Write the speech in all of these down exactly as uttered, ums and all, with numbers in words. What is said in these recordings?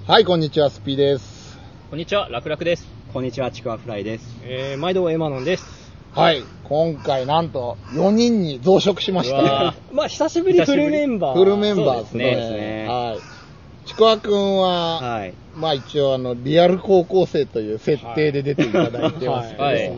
はい、こんにちは、スピーです。 こんにちは、ラクラクです。 こんにちは、ちくわフライです。 えー、毎度エマノンです。 はい、今回なんとよにんに増殖しましたね。 まあ久しぶりフルメンバー。 フルメンバーですね。 そうですね。 はい。ちくわくんは、はい、まあ一応あのリアル高校生という設定で出ていただいてますけど、はいはいはい、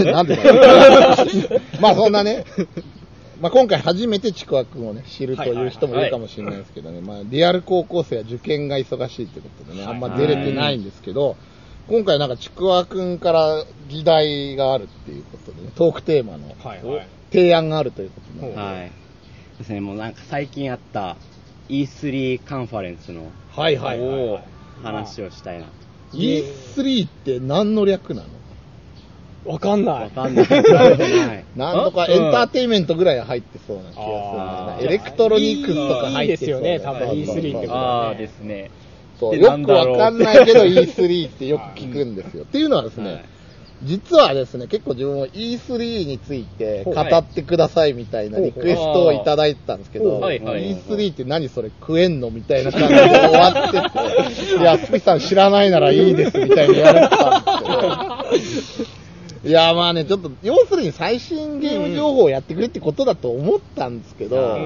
なんでだろう。まあそんなね。まあ、今回初めてちくわくんをね知るという人もいるかもしれないですけどね、まあリアル高校生は受験が忙しいということでね、あんま出れてないんですけど、今回なんかちくわくんから議題があるっていうことでね、トークテーマの提案があるということで、 はい、ですね、もうなんか最近あった イースリー カンファレンスの話をしたいな。 イースリー って何の略なの？ わかんない。 わかんない。 なんとかエンターテインメントぐらい入ってそうな気がするな。エレクトロニクスとか入ってそう。 いいですよね、多分 イースリー ってことはね。 ああですね。 そう、よくわかんないけど イースリー ってよく聞くんですよ。っていうのはですね、はい、実はですね、結構自分も イースリー について語ってくださいみたいなリクエストをいただいてたんですけど、はいはい、イースリー って何それ食えんのみたいな感じで終わってて、いや、スピさん知らないならいいですみたいに言われてたんですけど、いやまあね、ちょっと要するに最新ゲーム情報をやってくれってことだと思ったんですけど、うん、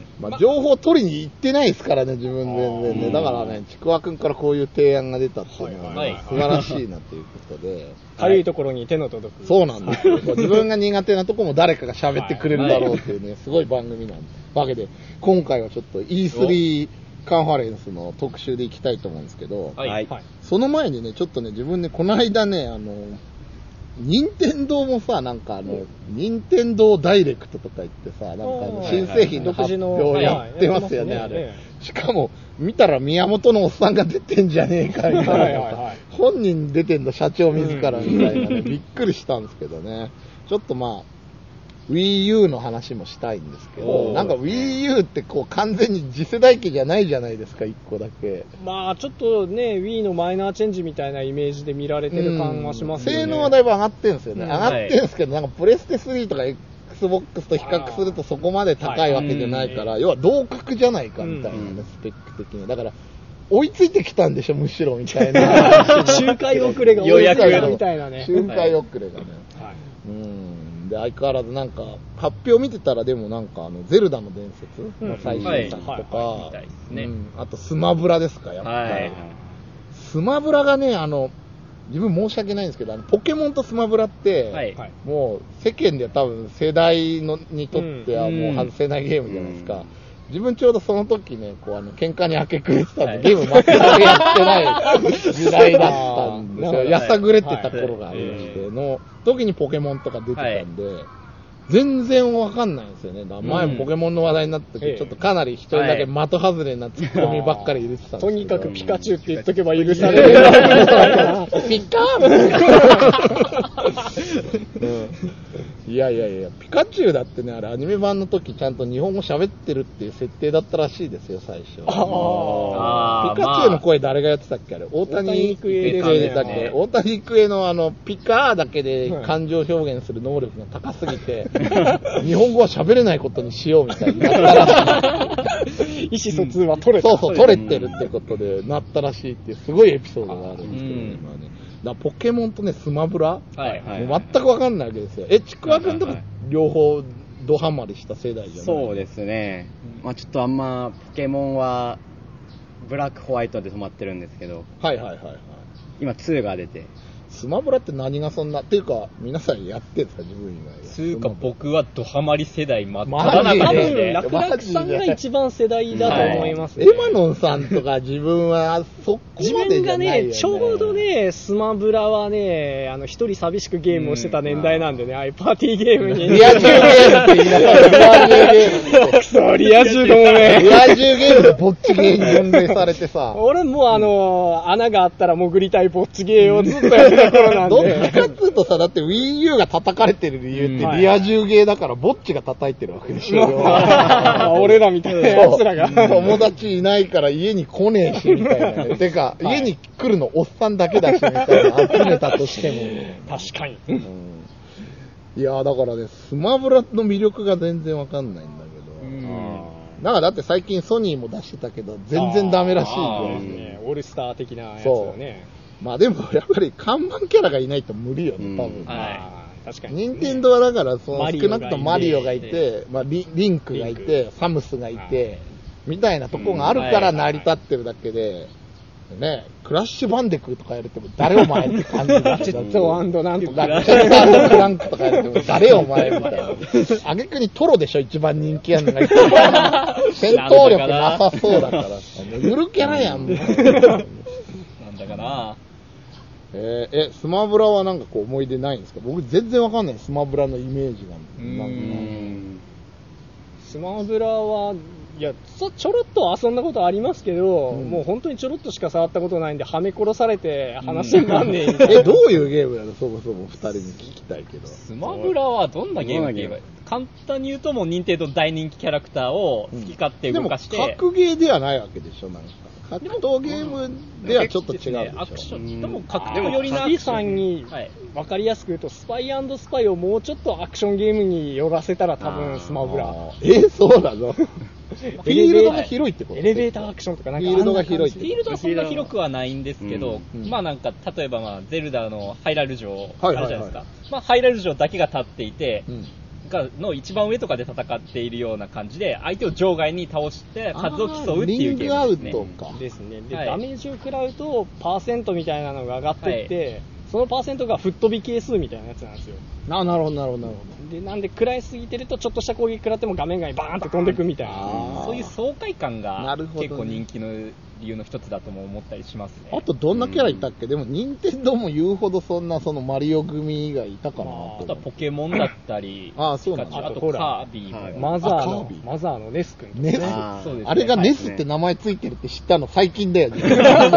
まあ、情報を取りに行ってないですからね、自分全然ね。だからね、ちくわくんからこういう提案が出たっていうのは、ね、素晴らしいなということで、 軽いところに手の届く。 そうなんですよ。自分が苦手なところも誰かが喋ってくれるだろうっていうね、すごい番組なんわけで、今回はちょっと イースリー カンファレンスの特集でいきたいと思うんですけど、はい、その前にね、ちょっとね、自分ね、この間ね、あの、任天堂もさ、なんかあの、任天堂ダイレクトとか言ってさ、なんかあの新製品の発表やってますよね、あれ。しかも、見たら宮本のおっさんが出てんじゃねえか、みたいな。本人出てんの、社長自らみたいなね、びっくりしたんですけどね。ちょっとまあ、Wii U の話もしたいんですけど、なんか Wii U ってこう完全に次世代機じゃないじゃないですか、一個だけ。 まあちょっとね、Wii のマイナーチェンジみたいなイメージで見られてる感はしますよね。 性能はだいぶ上がってるんですよね。うん、上がってるんですけど、なんかプレステスリーとか Xbox と比較するとそこまで高いわけじゃないから、要は同格じゃないかみたいなね、スペック的に。だから、追いついてきたんでしょ、むしろみたいな。 周回遅れが追いついてきたみたいなね。 周回遅れがね。はい、うんで相変わらずなんか発表見てたらでもなんかあのゼルダの伝説の最新作とか、あとスマブラですかやっぱり、はいはい、スマブラがねあの自分申し訳ないんですけどあのポケモンとスマブラって、はい、もう世間では多分世代のにとってはもう外せないゲームじゃないですか。うんうん、自分ちょうどその時ね、こうあの喧嘩に明け暮れてたんで、はい、ゲーム全くやってない時代だったんですよ。やさぐれてた頃がありまして、の時にポケモンとか出てたんで、はい、全然わかんないんですよね。だから前もポケモンの話題になった時、うん、ちょっとかなり一人だけ的外れなツッコミばっかり入れてたんですけど、 とにかくピカチュウって言っとけば許される。 ピカー、うん、いやいやいや、ピカチュウだってね、あれアニメ版の時ちゃんと日本語喋ってるっていう設定だったらしいですよ、最初。あピカチュウの声誰がやってたっけあれ大谷育英だっけ、ね、大谷育英のあのピカーだけで感情表現する能力が高すぎて、日本語は喋れないことにしようみたいになったらしい。 意思疎通は取れた、 そうそう、取れてるってことでなったらしいっていうすごいエピソードがあるんですけど、ね、まあね、だポケモンとねスマブラ、はいはいはい、もう全く分かんないわけですよ。えちくわくんとか両方ドハマりした世代じゃない？ そうですね、まあ、ちょっとあんまポケモンはブラックホワイトで止まってるんですけど、 はいはいはいはい、 今ツーが出て、 スマブラって何がそんなっていうか皆さんやってるんですか自分以外で。 つうか僕はドハマり世代真っ只中で、ラクラクさんが一番世代だと思いますね。 エマノンさんとか自分はそこまでじゃないよね。 自分がねちょうどねスマブラはねあの一人寂しくゲームをしてた年代なんでね、ああいうパーティーゲームにリア充ゲームって言いながらリア充ゲームくそリア充ごめんリア充ゲームでぼっちゲーに分類されてさ俺もうあの、うん、穴があったら潜りたいぼっちゲーをずっとやってた頃なんでどっちかっつうとさ、だって Wii U が叩かれてる理由ってリア充ゲーだからぼっちが叩いてるわけでしょ。 俺らみたいな奴らが友達いないから家に来ねえしみたいな、ね、てか、はい、家に来るのおっさんだけだしみたいな集めたとしても確かに、 うん、いやだからねスマブラの魅力が全然わかんないんだけど、うん、 なんかだって最近ソニーも出してたけど、全然ダメらしいよね。オールスター的なやつだね。 まあでもやっぱり看板キャラがいないと無理よね、多分。 はい。確かに。 任天堂はだから、その少なくともマリオがいて、まあリリンクがいて、サムスがいて、みたいなとこがあるから成り立ってるだけで、ね、クラッシュバンデクとかやれても誰お前って感じだチェット&なんとか。 ラチェット&クランクとかやれても誰お前みたいな。あげくにトロでしょ、一番人気あるのが。戦闘力なさそうだから。ゆるキャラやん。なんだかな。 えー、え、スマブラはなんかこう思い出ないんですか？僕全然わかんない、スマブラのイメージが。なんかスマブラは、いや、ちょろっと遊んだことありますけど、うん、もう本当にちょろっとしか触ったことないんで、はめ殺されて話になんねえみたいな。 え、どういうゲームなの？そもそも二人に聞きたいけど。 スマブラはどんなゲームって言えばいい？簡単に言うともう任天堂大人気キャラクターを好き勝手動かして、 うん、でも格ゲーではないわけでしょ、なんか。格闘ゲームではちょっと違うでしょ。ね、 アクション。でも格闘寄りな。 B さんに分かりやすく言うと、スパイ&スパイをもうちょっとアクションゲームに寄らせたら多分スマブラ。 え、そうなの？フィールドが広いってこと？ エレベーターアクションとかなんかフィールドが広いってフィールドはそんな広くはないんですけど、うんうん、まあなんか例えばまあゼルダのハイラル城あるじゃないですか、はいはいはい、まあハイラル城だけが立っていて、うん、がの一番上とかで戦っているような感じで相手を場外に倒して数を競うっていうゲームですね。 リングアウトかですね。で、はい、ダメージを食らうとパーセントみたいなのが上がっていって、はい、そのパーセントが吹っ飛び係数みたいなやつなんですよ。 あ、なるほどなるほどなるほど。 で、なんで食らいすぎてるとちょっとした攻撃食らっても画面外にバーンって飛んでいくみたいな、 そういう爽快感が結構人気の理由の一つだとも思ったりしますね。 あとどんなキャラいたっけ？うん、でも任天堂も言うほどそんなそのマリオ組がいたかなと。 あとはポケモンだったり、 ああそうなんだ。あとカービィも、マザーのマザーのネス君、 ね、ネス、あ, そうですね、あれがネスって名前ついてるって知ったの最近だよね。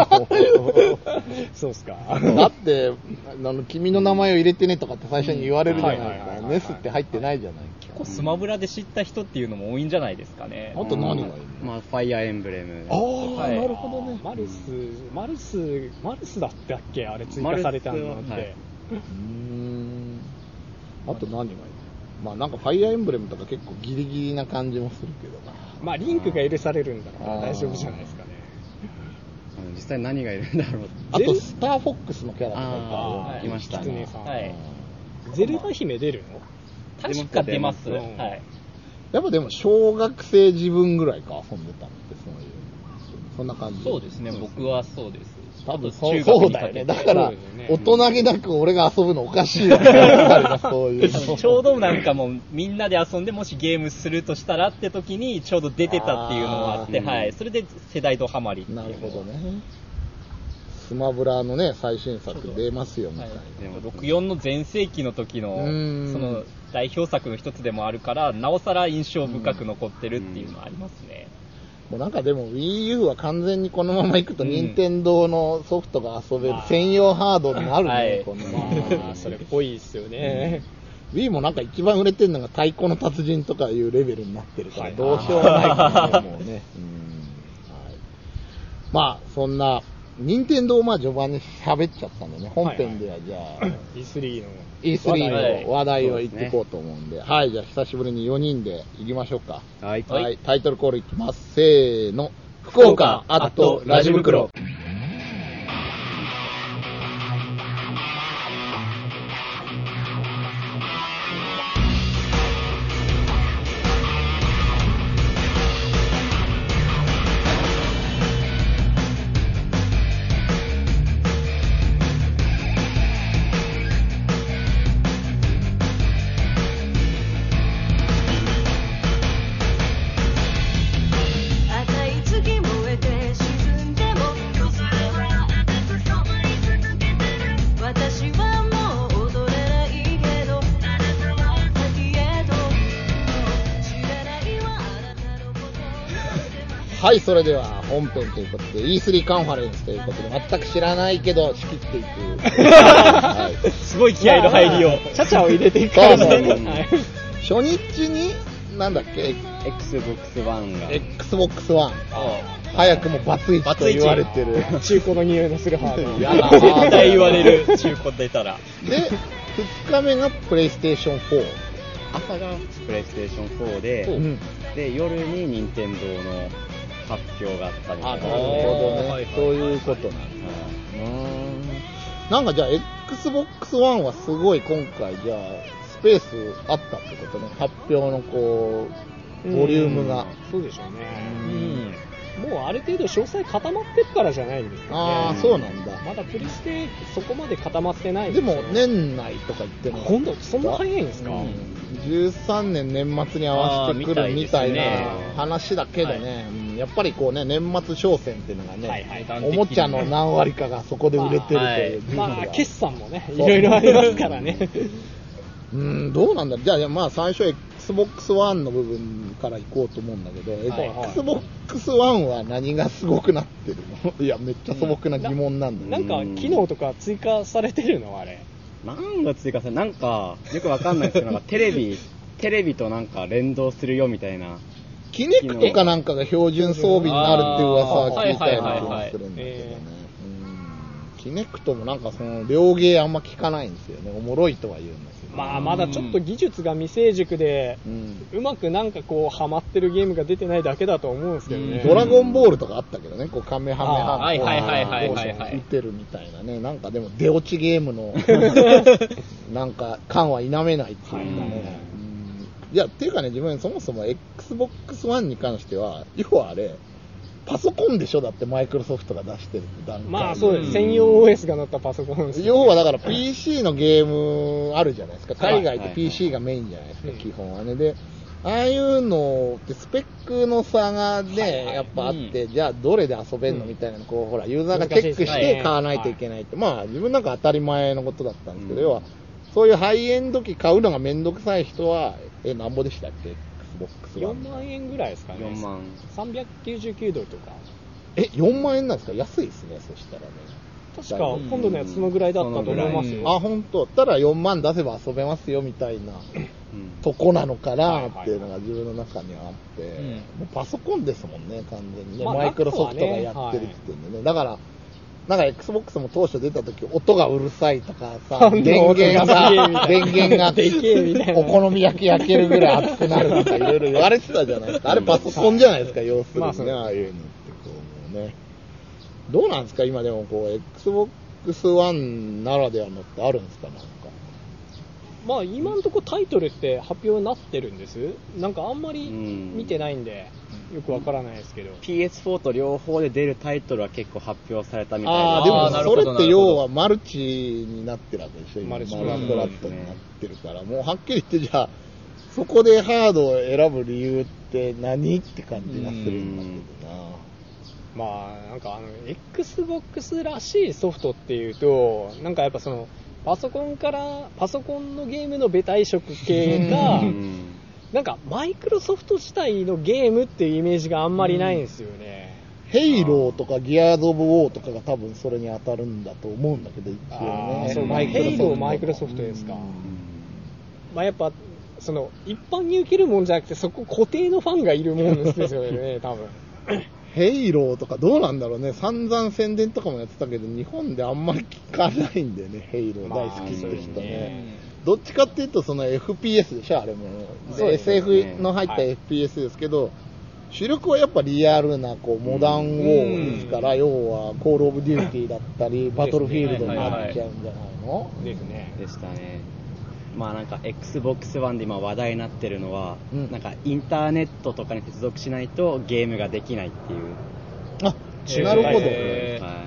そうっすか。 だってあの君の名前を入れてねとかって最初に言われるじゃないですか。ネスって入ってないじゃない。 結構スマブラで知った人っていうのも多いんじゃないですかね。 あと何がいいの？ まあファイアーエンブレム。 ああ、はい、なるほどね。 マルスマルスマルスだったっけ、あれ追加されたのって。はい、うーん。あと何がいいの？まあなんかファイアーエンブレムとか結構ギリギリな感じもするけどな。 まあリンクが許されるんだから大丈夫じゃないですかね。 実際何がいるんだろう。 あとスターフォックスのキャラとかいましたね。 はい。ゼルダ姫出るの？ 確か出ます。はい。 やっぱでも小学生自分ぐらいか遊んでたのってそういうそんな感じ。 そうですね。僕はそうです。 多分そうそうだよね。だから大人げなく俺が遊ぶのおかしいよね。そういうちょうどなんかもうみんなで遊んでもしゲームするとしたらって時にちょうど出てたっていうのがあって、はい。それで世代ドハマり。 なるほどね。スマブラのね最新作出ますよみたいな。 でもろくじゅうよんの全盛期の時のその代表作の一つでもあるからなおさら印象深く残ってるっていうのはありますね。 もうなんかでも Wii U は完全にこのままいくと任天堂のソフトが遊べる専用ハードになるね、はい、このままそれっぽいですよね。 Wii もなんか一番売れてるのが太鼓の達人とかいうレベルになってるからどうしようもないからねもうね、うん、はい、まあそんな任天堂まあ序盤に喋っちゃったんでね、本編ではじゃあ、はいはい、 イースリー のイースリー の話題を言っていこうと思うんで、はい、はい、じゃあ久しぶりによにんで行きましょうか。 はい、 はい、タイトルコールいきます。せーの、福岡アットラジ袋。はい、それでは本編ということで イースリー カンファレンスということで全く知らないけど仕切っていく、 はい、すごい気合の入りをチャチャを入れていくからね。 初日になんだっけ Xbox One が Xbox One 早くもバツイチと言われてる中古の匂いのするハードやだ絶対言われる中古出たらでふつかめがプレイステーションフォー朝がプレイステーションフォーで、うん、で夜に任天堂の発表があったみたいな。 なるほどね、はい、そういうことなんですね、うん、なんかじゃあ エックスボックスワン はすごい今回じゃあスペースあったってことね、発表のこうボリュームが。 そうでしょうね、うん、もうある程度詳細固まってるからじゃないんですかね。 ああ、そうなんだ。 まだプレステそこまで固まってないで、ね、でも年内とか言っても今度そんな早いんですか、うん、 じゅうさんねん年末に合わせてくるみたいな話だけどね、はい、やっぱりこうね年末商戦っていうのがね、はいはい、おもちゃの何割かがそこで売れてるという、 まあ、はい、まあ決算もねいろいろありますからねうん、どうなんだろう。じゃあまあ最初 エックスボックスワン の部分から行こうと思うんだけど、はいはい、エックスボックスワン は何がすごくなってるの？いやめっちゃ素朴な疑問なんだ、 うん、な, なんか機能とか追加されてるのあれ？ なんが追加されなんかよくわかんないですけどなんかテレビテレビとなんか連動するよみたいな。 キネクトかなんかが標準装備になるっていう噂は聞いたような気がするんだけどね。キネクトもなんかその両ゲーあんま聞かないんですよね。おもろいとは言うんですけど、 まあまだちょっと技術が未成熟で、うん、うまくなんかこうハマってるゲームが出てないだけだと思うんですけどね。 ドラゴンボールとかあったけどね、こうカメハメハはいはいはいはいはいはい打てるみたいなね。なんかでも出落ちゲームのなんか感は否めないっていうかね。いやっていうかね、自分そもそも エックスボックスワン に関しては要はあれ。パソコンでしょ、だってマイクロソフトが出してる段階。 まあそうです、専用 オーエス が載ったパソコンです、ね、 要はだから ピーシー のゲームあるじゃないですか。海外って ピーシー がメインじゃないですか、はいはいはい、基本はね。でああいうのってスペックの差がね、はいはい、やっぱあって、うん、じゃあどれで遊べるのみたいなのこうほらユーザーがチェックして買わないといけないって、まあ自分なんか当たり前のことだったんですけど、うん、要はそういうハイエンド機買うのがめんどくさい人はえなんぼでしたっけ？ よんまんえんぐらいですかね。 よんまんさんびゃくきゅうじゅうきゅうドルとか。 え、よんまんえんなんですか？安いですね、そしたらね。 確か今度のやつそのぐらいだったと思いますよ。 あ、本当。ただよんまん出せば遊べますよみたいな、うん、とこなのかなっていうのが自分の中にはあって、うん、もうパソコンですもんね、完全にね。まあ、マイクロソフトがやってるって言うんでね。はい、だからなんか Xbox も当初出た時音がうるさいとかさ、電源が電源がお好み焼き焼けるぐらい熱くなるとかいろいろ言われてたじゃないですか。あれパソコンじゃないですか、要するにね、ああいうのってこうね。どうなんですか今でもこう エックスボックスワン ならではのってあるんですかなんか。 まあ今のところタイトルって発表になってるんです。なんかあんまり見てないんで。よくわからないですけどピーエスフォー と両方で出るタイトルは結構発表されたみたいな。 ああでもそれって要はマルチになってるわけでしょ。マルチフラットになってるから、もうはっきり言ってじゃあそこでハードを選ぶ理由って何って感じがするんだけどな。 まあなんかあの Xbox らしいソフトっていうとなんかやっぱそのパソコンからパソコンのゲームのベタ移植系がなんかマイクロソフト自体のゲームっていうイメージがあんまりないんですよね。 ヘイローとかギアーズ・オブ・ウォーとかが多分それに当たるんだと思うんだけど一応ね。 そうマイクロソフトヘイローマイクロソフトですか。まあやっぱその一般に受けるもんじゃなくてそこ固定のファンがいるもんですよね多分。 ヘイローとかどうなんだろうね。散々宣伝とかもやってたけど日本であんまり聞かないんだよね。ヘイロー大好きって人ね。どっちかっていうとその エフピーエス でしょあれも。で エスエフ の入った エフピーエス ですけど、はい、主力はやっぱリアルなこうモダンウォーですから、要はコールオブデューティーだったりバトルフィールドになっちゃうんじゃないの？ ですね。 でしたね。まあなんか エックスボックスワン で今話題になってるのは、うん、なんかインターネットとかに接続しないとゲームができないっていう。 あ、なるほど。はい、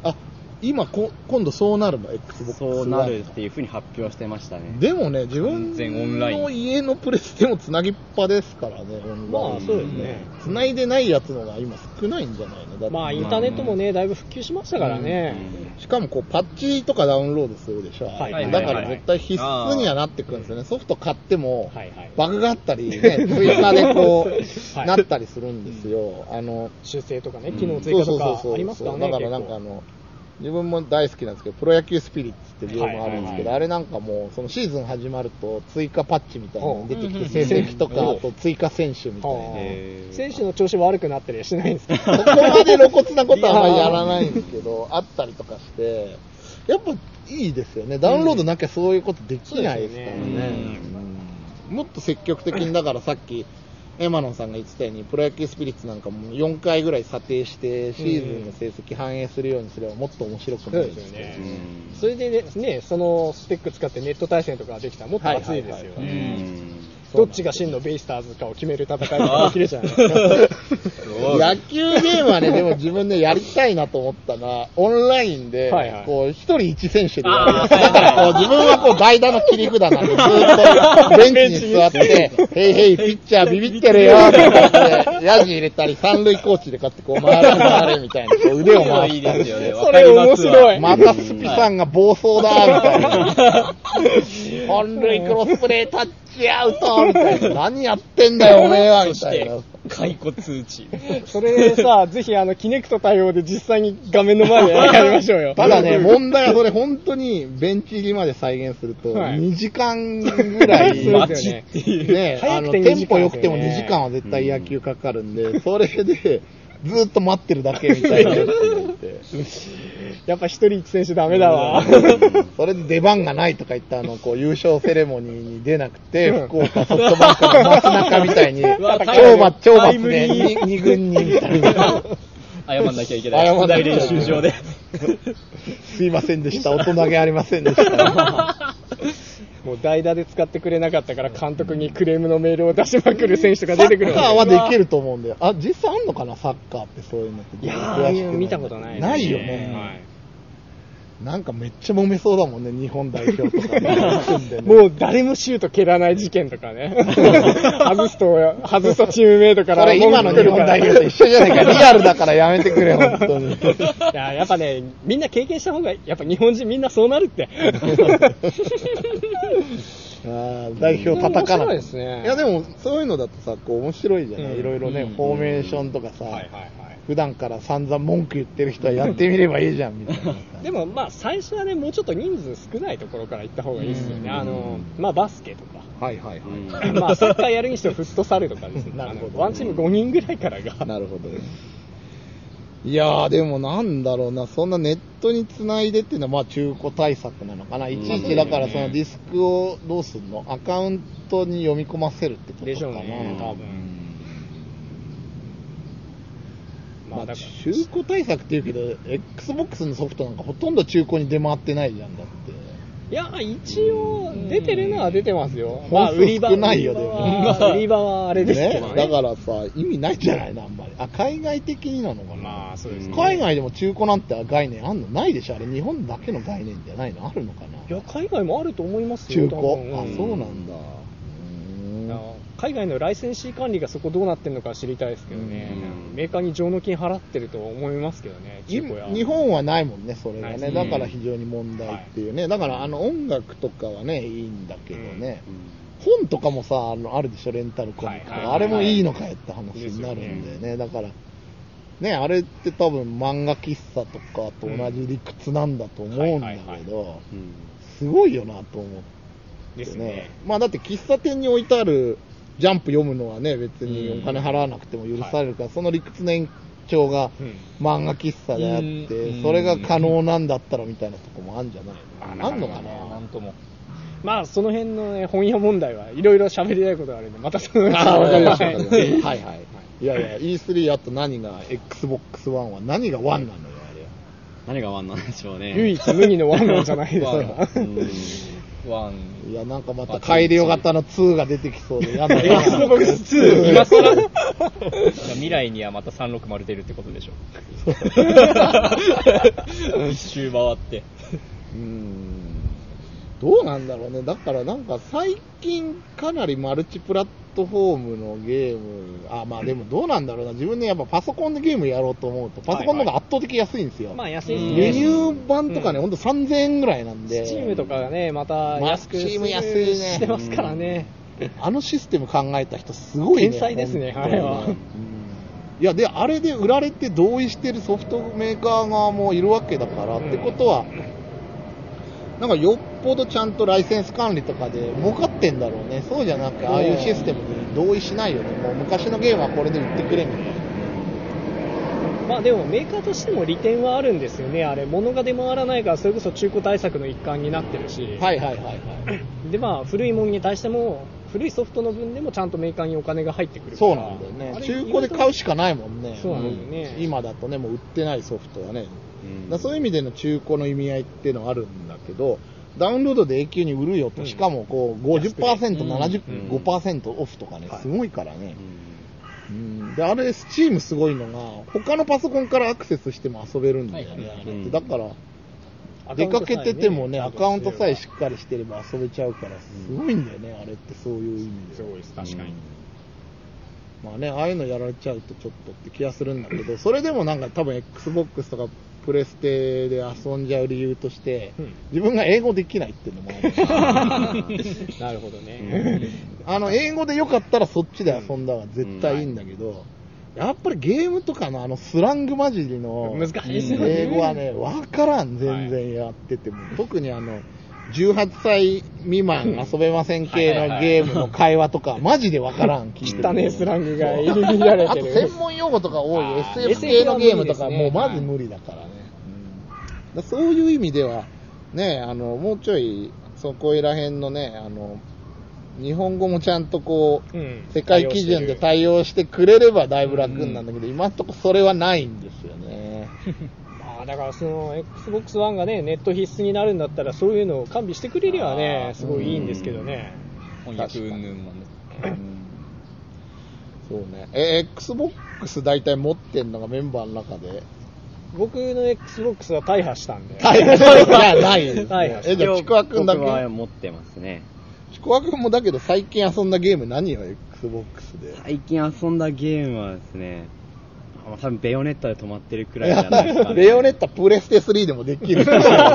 あ、今こ今度そうなるの Xbox そうなるっていう風に発表してましたね。 でもね自分の家のプレステもつなぎっぱですからね。 まあそうですね。 つないでないやつのが今少ないんじゃないの？だってまあインターネットもねだいぶ普及しましたからね。 うん、しかもこうパッチとかダウンロードするでしょ。はい、だから絶対必須にはなってくるんですよね。ソフト買ってもバグがあったりね追加でこう、はい、なったりするんですよ。あの修正とかね機能追加とかありますからね。 だからなんかあの自分も大好きなんですけどプロ野球スピリッツってゲームあるんですけど、はいはいはい、あれなんかもうそのシーズン始まると追加パッチみたいなの出てきて成績とかあと追加選手みたいな選手の調子悪くなったりはしないんですか？ そこまで露骨なことはあんまりやらないんですけどあったりとかしてやっぱいいですよね。ダウンロードなきゃそういうことできないですからね。 もっと積極的に、だからさっきエマノンさんが言ってたようにプロ野球スピリッツなんかもよんかいぐらい査定してシーズンの成績反映するようにすればもっと面白くなるんですよね。 それで ね, ねそのスペック使ってネット対戦とかできたらもっと熱いですよ、はいはいはい、どっちが真のベイスターズかを決める戦いができるじゃないですか。 野球ゲームはね、でも自分でやりたいなと思ったのは、オンラインで、こう、一人一選手でやるやつ。だからこう、自分はこう、代打の切り札なんで、ずっとベンチに座って、へいへい、ピッチャービビってるよ、って感じで、ヤジ入れたり、三塁コーチでこうやってこう、回れ回れみたいな、こう腕を回して。 それ面白い。 またスピさんが暴走だ、みたいな。本塁クロスプレータッチアウトみたいな。何やってんだよ、おめえは、みたいな。 解雇通知。 それでさ、ぜひあの、キネクト対応で実際に画面の前でやりましょうよ。 ただね、問題はそれ本当にベンチ入りまで再現すると、にじかんぐらい、 待ちっていう。 ね、あの、テンポ良くてもにじかんは絶対野球かかるんで、それで、ずっと待ってるだけみたいなやつになって。 やっぱ一人一選手ダメだわ。 それで出番がないとか言ったあの、こう、優勝セレモニーに出なくて、福岡ソフトバンクの松中みたいに、超罰、超罰でに軍にみたいな。 謝んなきゃいけない。謝んない練習場で。 すいませんでした。大人げありませんでした。 もう代打で使ってくれなかったから監督にクレームのメールを出しまくる選手が出てくる。 サッカーはできると思うんだよ。あ、実際あんのかなサッカーってそういうのって。 いやー、見たことない、ね。 ないよね。はい。なんかめっちゃ揉めそうだもんね、日本代表とか、ね。 もう誰もシュート蹴らない事件とかね。外すと、外すとチームメイトから。 それ今の日本代表と一緒じゃないか。リアルだからやめてくれ、本当に。いや、やっぱね、みんな経験した方が、やっぱ日本人みんなそうなるって。 あ代表叩かないですね。 いやでもそういうのだとさ、こう面白いじゃない、うん、いろいろね、うん、フォーメーションとかさ、はいはいはい、普段から散々文句言ってる人はやってみればいいじゃんみたいな。 でもまあ最初はね、もうちょっと人数少ないところから行った方がいいですよね。あのまあバスケとか、 はいはいはい。 まあサッカーやるにしてもフットサルとかですね。なるほど。ワンチームごにんぐらいからが。 なるほどね。いやーでもなんだろうな、そんなネットにつないでっていうのはまあ中古対策なのかな。いちいちだからそのディスクをどうすんの、アカウントに読み込ませるってことかな。 でしょうね、多分。 まあ、中古対策って言うけど Xbox のソフトなんかほとんど中古に出回ってないじゃんだって。 いや一応出てるのは出てますよ。 まあ売り場少ないよでも売り場はあれですけどね。 だからさ意味ないんじゃないのあんまり。あ海外的になのかな。 まあそうですね。 海外でも中古なんて概念あんのないでしょあれ。日本だけの概念じゃないのあるのかな。 いや海外もあると思いますよ。 中古、うん、あそうなんだ。 海外のライセンシー管理がそこどうなってるのか知りたいですけどね、うん、メーカーに上納金払ってると思いますけどね。 日本はないもんねそれがね。だから非常に問題っていうね、はい、だからあの音楽とかはねいいんだけどね、うん、本とかもさ あのあるでしょレンタルコミック、はいはいはいはい、あれもいいのかよって話になるんだよね、だからねあれって多分漫画喫茶とかと同じ理屈なんだと思うんだけどすごいよなと思ってね。ですね。まあだって喫茶店に置いてあるジャンプ読むのはね別にお金払わなくても許されるから、うん、その理屈の延長が漫画喫茶であって、うん、それが可能なんだったらみたいなとこもあるんじゃない、うん、あんのかな。 なんともまあその辺の、ね、本屋問題はいろいろ喋りたいことがあるんでまたそのあわかりましたはいはいいやいや イースリー あと何が エックスボックスワン は何がワンなのよあれは。 何がワンなんでしょうね。 唯一無二のワンなんじゃないですかワンいやなんかまた改良型のツーが出てきそうでやだな。 エックスボックスツー 今更未来にはまたさんろくまる出るってことでしょ一周回ってうーんどうなんだろうね。だからなんか最近かなりマルチプラットフォームのゲームあまあでもどうなんだろうな。自分ねやっぱパソコンでゲームやろうと思うとパソコンの方が圧倒的安いんですよ、はいはい、 まあ安いですね。 輸入版とかね、うん、ほんとさんぜんえんぐらいなんで。 スチームとかがねまた安くしてますからね、 うん、あのシステム考えた人すごいね。 天才ですねあれは、うん、 いやであれで売られて同意してるソフトメーカー側もいるわけだから、うん、ってことはなんかよっぽどちゃんとライセンス管理とかで儲かってんだろうね。そうじゃなくてああいうシステムに同意しないよね。もう昔のゲームはこれで売ってくれみたいな。 まあでもメーカーとしても利点はあるんですよね。あれ物が出回らないからそれこそ中古対策の一環になってるし、 はいはいはいはい。 でまあ古いものに対しても古いソフトの分でもちゃんとメーカーにお金が入ってくるから。 そうなんだよね。中古で買うしかないもんね。 そうなんだよね。 今だとね、もう売ってないソフトはね。うん、だそういう意味での中古の意味合いっていうのはあるんだけど、ダウンロードで永久に売るよと、しかもこう ごじゅっパーセント、ななじゅうごパーセント オフとかね、すごいからね。うん、であれ、スチームすごいのが、他のパソコンからアクセスしても遊べるんだよね、あれって。だから、出かけててもね、アカウントさえしっかりしてれば遊べちゃうから、すごいんだよね、あれってそういう意味で。 すごいです、確かに。 まあね、ああいうのやられちゃうとちょっとって気がするんだけど、それでもなんか多分 Xbox とかプレステで遊んじゃう理由として、うん、自分が英語できないっていうのもある。 なるほどね。 うん、あの、英語でよかったらそっちで遊んだ方が絶対いいんだけど、うん、やっぱりゲームとかのあのスラング混じりの英語はね、わからん、全然やってても。はい、特にあの、じゅうはっさい未満遊べません系のゲームの会話とか、マジでわからん。 汚ねスラングが入れられてる。 あと専門用語とか多い エスエフ 系のゲームとかもうまず無理だからね。うん、だそういう意味では、ね、あの、もうちょい、そこいら辺のね、あの、日本語もちゃんとこう、うん、世界基準で対応してくれればだいぶ楽なんだけど、うん、今んとこそれはないんですよね。 だからその エックスボックスワン がねネット必須になるんだったらそういうのを完備してくれりゃねすごいいいんですけどね。 翻訳云々もね。 そうね。え Xbox 大体持ってんのがメンバーの中で。 僕の Xbox は大破したんで。 大破したないです、ね。 大破した。 えじゃあちくわくんだけ。 僕は持ってますね。 ちくわくんもだけど最近遊んだゲーム何よ Xbox で。 最近遊んだゲームはですね。多分ベヨネッタで止まってるくらいじゃないですか、ね、 ベヨネッタプレステスリーでもできる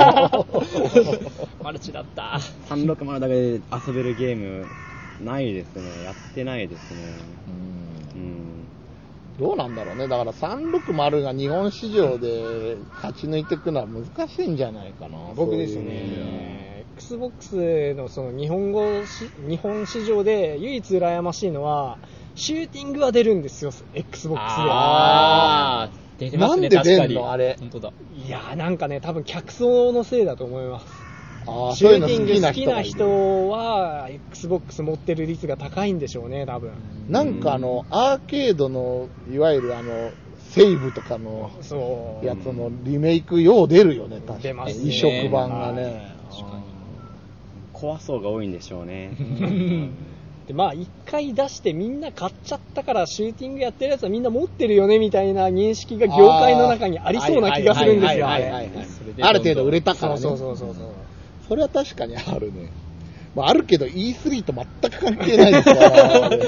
マルチだったさんびゃくろくじゅうだけで遊べるゲームないですね。やってないですね。 うん、うん、どうなんだろうね。だからさんびゃくろくじゅうが日本市場で勝ち抜いていくのは難しいんじゃないかな。 僕ですね。Xbox のその日本語日本市場で唯一羨ましいのはシューティングは出るんですよ Xbox で。 あー出てますね。 なんで出んのあれ。 本当だ。 いやーなんかね多分客層のせいだと思います。 あシューティング好きな人は Xbox 持ってる率が高いんでしょうね多分。 なんかあのアーケードのいわゆるあのセーブとかのやつのリメイクよう出るよね。確かに出ますね。 移植版がね。 怖そうが多いんでしょうね。 でまあ一回出してみんな買っちゃったからシューティングやってるやつはみんな持ってるよねみたいな認識が業界の中にありそうな気がするんですよ。ある程度売れたからね。 そうそうそうそう。 それは確かにあるね。まあ、あるけど イースリー と全く関係ないですから。まあ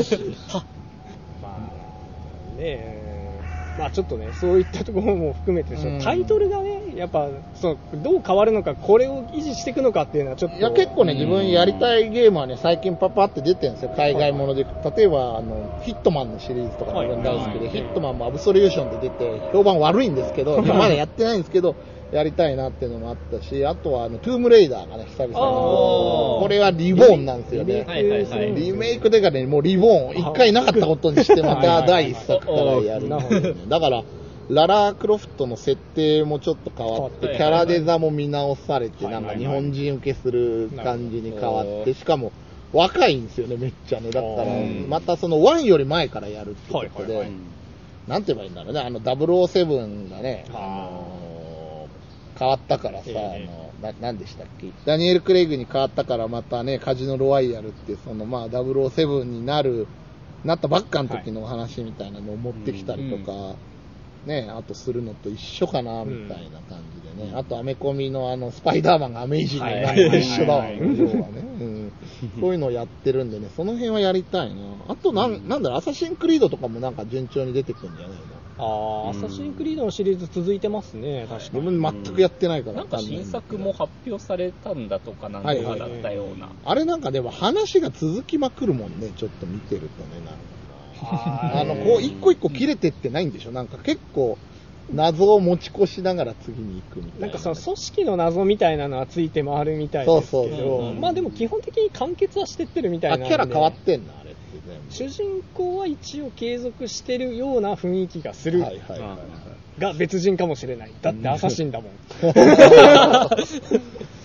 ねえ。まあちょっとねそういったところも含めて、うん、タイトルがねやっぱそのどう変わるのかこれを維持していくのかっていうのはちょっと。 いや結構ね自分やりたいゲームはね最近パパって出てるんですよ。海外もので、はい、例えばあのヒットマンのシリーズとか自分大好きで、はい、ヒットマンもアブソリューションで出て評判悪いんですけどまだやってないんですけどやりたいなっていうのもあったし、あとはあのトゥームレイダーがね久々にこれはリボーンなんですよね。リメイクでかねもうリボーン一回なかったことにしてまた第一作からやるんですよね。だからララー・クロフトの設定もちょっと変わってキャラデザも見直されてなんか日本人受けする感じに変わってしかも若いんですよねめっちゃね。だからまたそのワンより前からやるってことでなんて言えばいいんだろうね。あのダブルオーセブンがねあの変わったからさ、えー、あのな何でしたっけダニエル・クレイグに変わったからまたねカジノロワイヤルってそのまあダブルオーセブンになるなったばっかの時の話みたいなのを持ってきたりとか、はいうんね、あとするのと一緒かなみたいな感じでね、うん、あとアメコミのあのスパイダーマンがアメイジングなのと一緒だわ、要はね、うん、そういうのをやってるんでねその辺はやりたいな。あとなん、うん、なんだろうアサシンクリードとかもなんか順調に出てくるんじゃないの。 ああ、アサシンクリードのシリーズ続いてますね。確かに。 自分全くやってないから。 なんか新作も発表されたんだとかなんとかだったような。 あれなんかでも話が続きまくるもんね。ちょっと見てるとねなんか。あのこう一個一個切れてってないんでしょ。なんか結構謎を持ち越しながら次に行くみたいな。 なんかその組織の謎みたいなのはついて回るみたいですけど、そうそうそう、まあでも基本的に完結はしてってるみたいなんで。 あ、キャラ変わってんのあれって全部。 主人公は一応継続してるような雰囲気がする。はいはいはいはい。が別人かもしれない。だってアサシンだもん。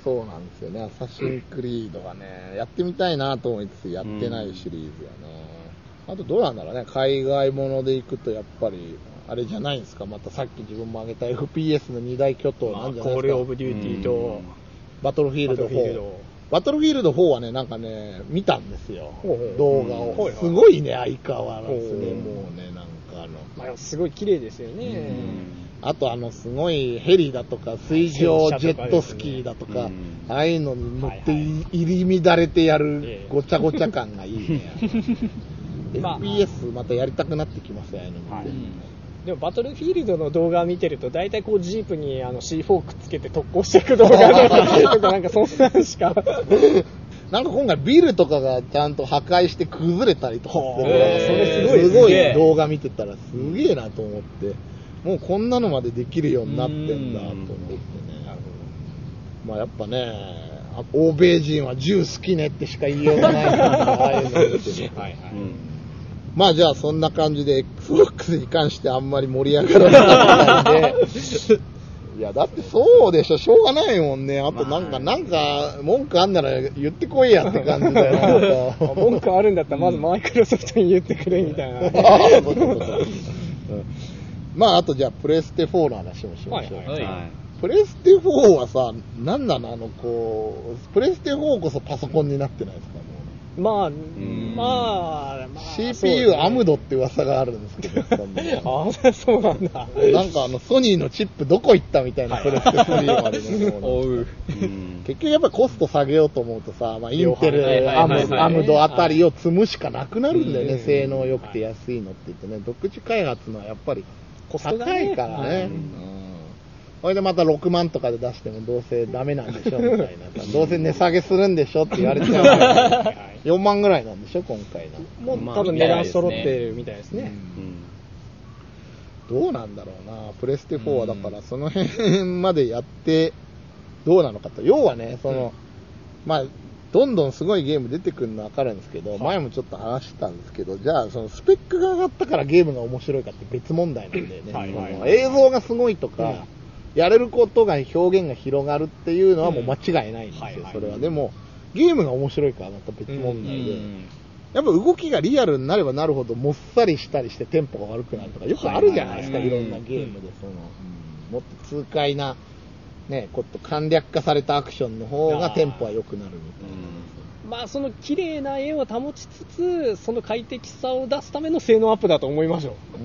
そうなんですよね。アサシンクリードはね、やってみたいなと思いつつやってないシリーズやね。あとどうなんだろうね、海外もので行くとやっぱり、あれじゃないんですか、またさっき自分も挙げた エフピーエス の二大巨頭なんじゃないですか。 コールオブデューティーと、 バトルフィールドフォー。バトルフィールドフォーはね、なんかね、見たんですよ。ほうほう動画を、うん。すごいね、相変わらずね、もうね、なんかあの。 まあ、すごい綺麗ですよね。 あとあの、すごいヘリだとか、水上ジェットスキーだとか、ああいうのに乗って入り乱れてやるごちゃごちゃ感がいいね。エフピーエス またやりたくなってきますよ、ああいうの見て。はい、 でもバトルフィールドの動画を見てると大体こうジープにあの シーフォー くっつけて特攻していく動画とかなんかそんなんしかなんか今回ビルとかがちゃんと破壊して崩れたりとかしてる、 えー、それすごい動画見てたらすげえなと思って、もうこんなのまでできるようになってんだと思ってね。まあやっぱね、欧米人は銃好きねってしか言いようがないから、ああいうの見てね。はいはい、うん、まあじゃあそんな感じで Xbox に関してあんまり盛り上がらなかったんでいやだってそうでしょ、しょうがないもんね。あとなんか、まあ、なんか文句あんなら言ってこいやって感じだよな。 文句あるんだったらまずマイクロソフトに言ってくれみたいな、うん、 まああとじゃあプレステフォーの話もしましょう。はいはいはい、プレステフォーはさ、なんなのあのこうプレステフォーこそパソコンになってないですか。 まあ、まあ、まあ、 シーピーユー、ね、アムドって噂があるんですけど、 ああ、そうなんだ。 なんかあのソニーのチップどこ行ったみたいなプレステスリーまでの結局やっぱりコスト下げようと思うとさ、まあ、インテル、アムドあたりを積むしかなくなるんだよね、性能良くて安いのって言ってね、独自開発のはやっぱり高いからね。それでまたろくまんとかで出してもどうせダメなんでしょみたいなどうせ値下げするんでしょって言われちゃうよんまんぐらいなんでしょ今回の。 もう多分値段揃ってるみたいですね、 うん、どうなんだろうな。プレステフォーはだからその辺までやってどうなのかと。要はねその、うん、まあどんどんすごいゲーム出てくるのは分かるんですけど、前もちょっと話したんですけど、じゃあそのスペックが上がったからゲームが面白いかって別問題なんだよね。はいはいはい、映像がすごいとか、うん、やれることが表現が広がるっていうのはもう間違いないんですよ、それは。でもゲームが面白いかはまた別問題で、やっぱ動きがリアルになればなるほどもっさりしたりしてテンポが悪くなるとかよくあるじゃないですか、いろんなゲームで。そのもっと痛快なね、こと簡略化されたアクションの方がテンポは良くなるみたいな。まあその綺麗な絵を保ちつつその快適さを出すための性能アップだと思いましょう。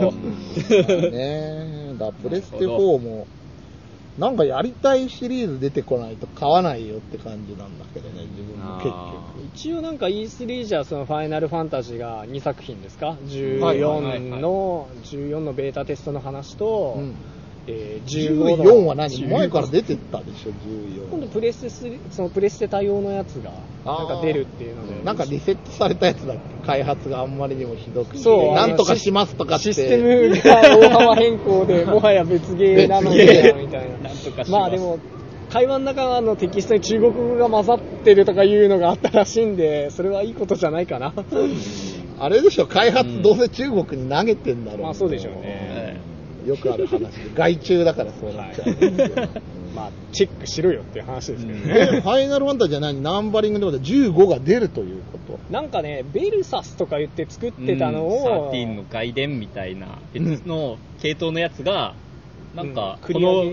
ね、だプレステフォーもなんかやりたいシリーズ出てこないと買わないよって感じなんだけどね、自分も結局。 一応なんか イースリー じゃそのファイナルファンタジーがにさく品ですか、じゅうよんのじゅうよんのベータテストの話と、うん、えー、じゅうごのじゅうよんは何前から出てたでしょ。じゅうよん今度プレステスリーそのプレステ対応のやつがなんか出るっていうので、 なんかリセットされたやつだっけ、開発があんまりにもひどくて、そうなんとかしますとかってシステムが大幅変更でもはや別ゲーなのでみたいな。なんとかします。まあでも会話の中のテキストに中国語が混ざってるとかいうのがあったらしいんで、それはいいことじゃないかな。 あれでしょ、開発どうせ中国に投げてんだろう、 うん、まあそうでしょうね。 よくある話で外注だからそうなっちゃうんですけど、 まあチェックしろよっていう話ですけどね、 うん、ファイナルファンタジーじゃないナンバリングでことじゅうごが出るということ。 なんかねベルサスとか言って作ってたのを、 うん、じゅうさんの外伝みたいな別の系統のやつが、うん、なんかこの、うん、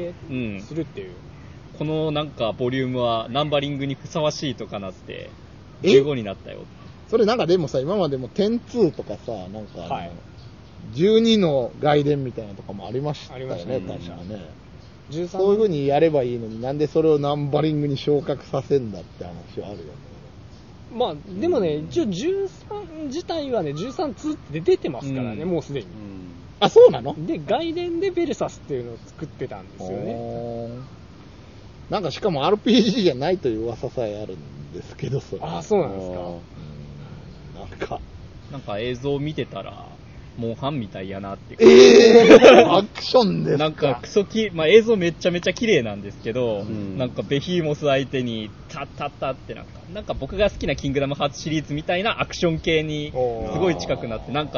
するっていう、 このなんかボリュームはナンバリングにふさわしいとかなってじゅうごになったよ。 それなんかでもさ今までもじゅうにとかさなんか、はい、じゅうにの外伝みたいなとかもありましたよね、確かね。じゅうさんそういう風にやればいいのになんでそれをナンバリングに昇格させんだって話はあるよね。 まあでもね、一応じゅうさん自体はねじゅうさんツーって出てますからね、うん、もうすでに、うん、 あそうなの。 で外伝でベルサスっていうのを作ってたんですよね。 なんかしかも アールピージー じゃないという噂さえあるんですけど、それあそうなんですか。 うん、なんかなんか映像見てたらモンハンみたいやなってえー、アクションですか。 なんかクソき、まあ、映像めちゃめちゃ綺麗なんですけど、うん、なんかベヒーモス相手にタッタッタってなんかなんか僕が好きなキングダムハーツシリーズみたいなアクション系にすごい近くなって、なんか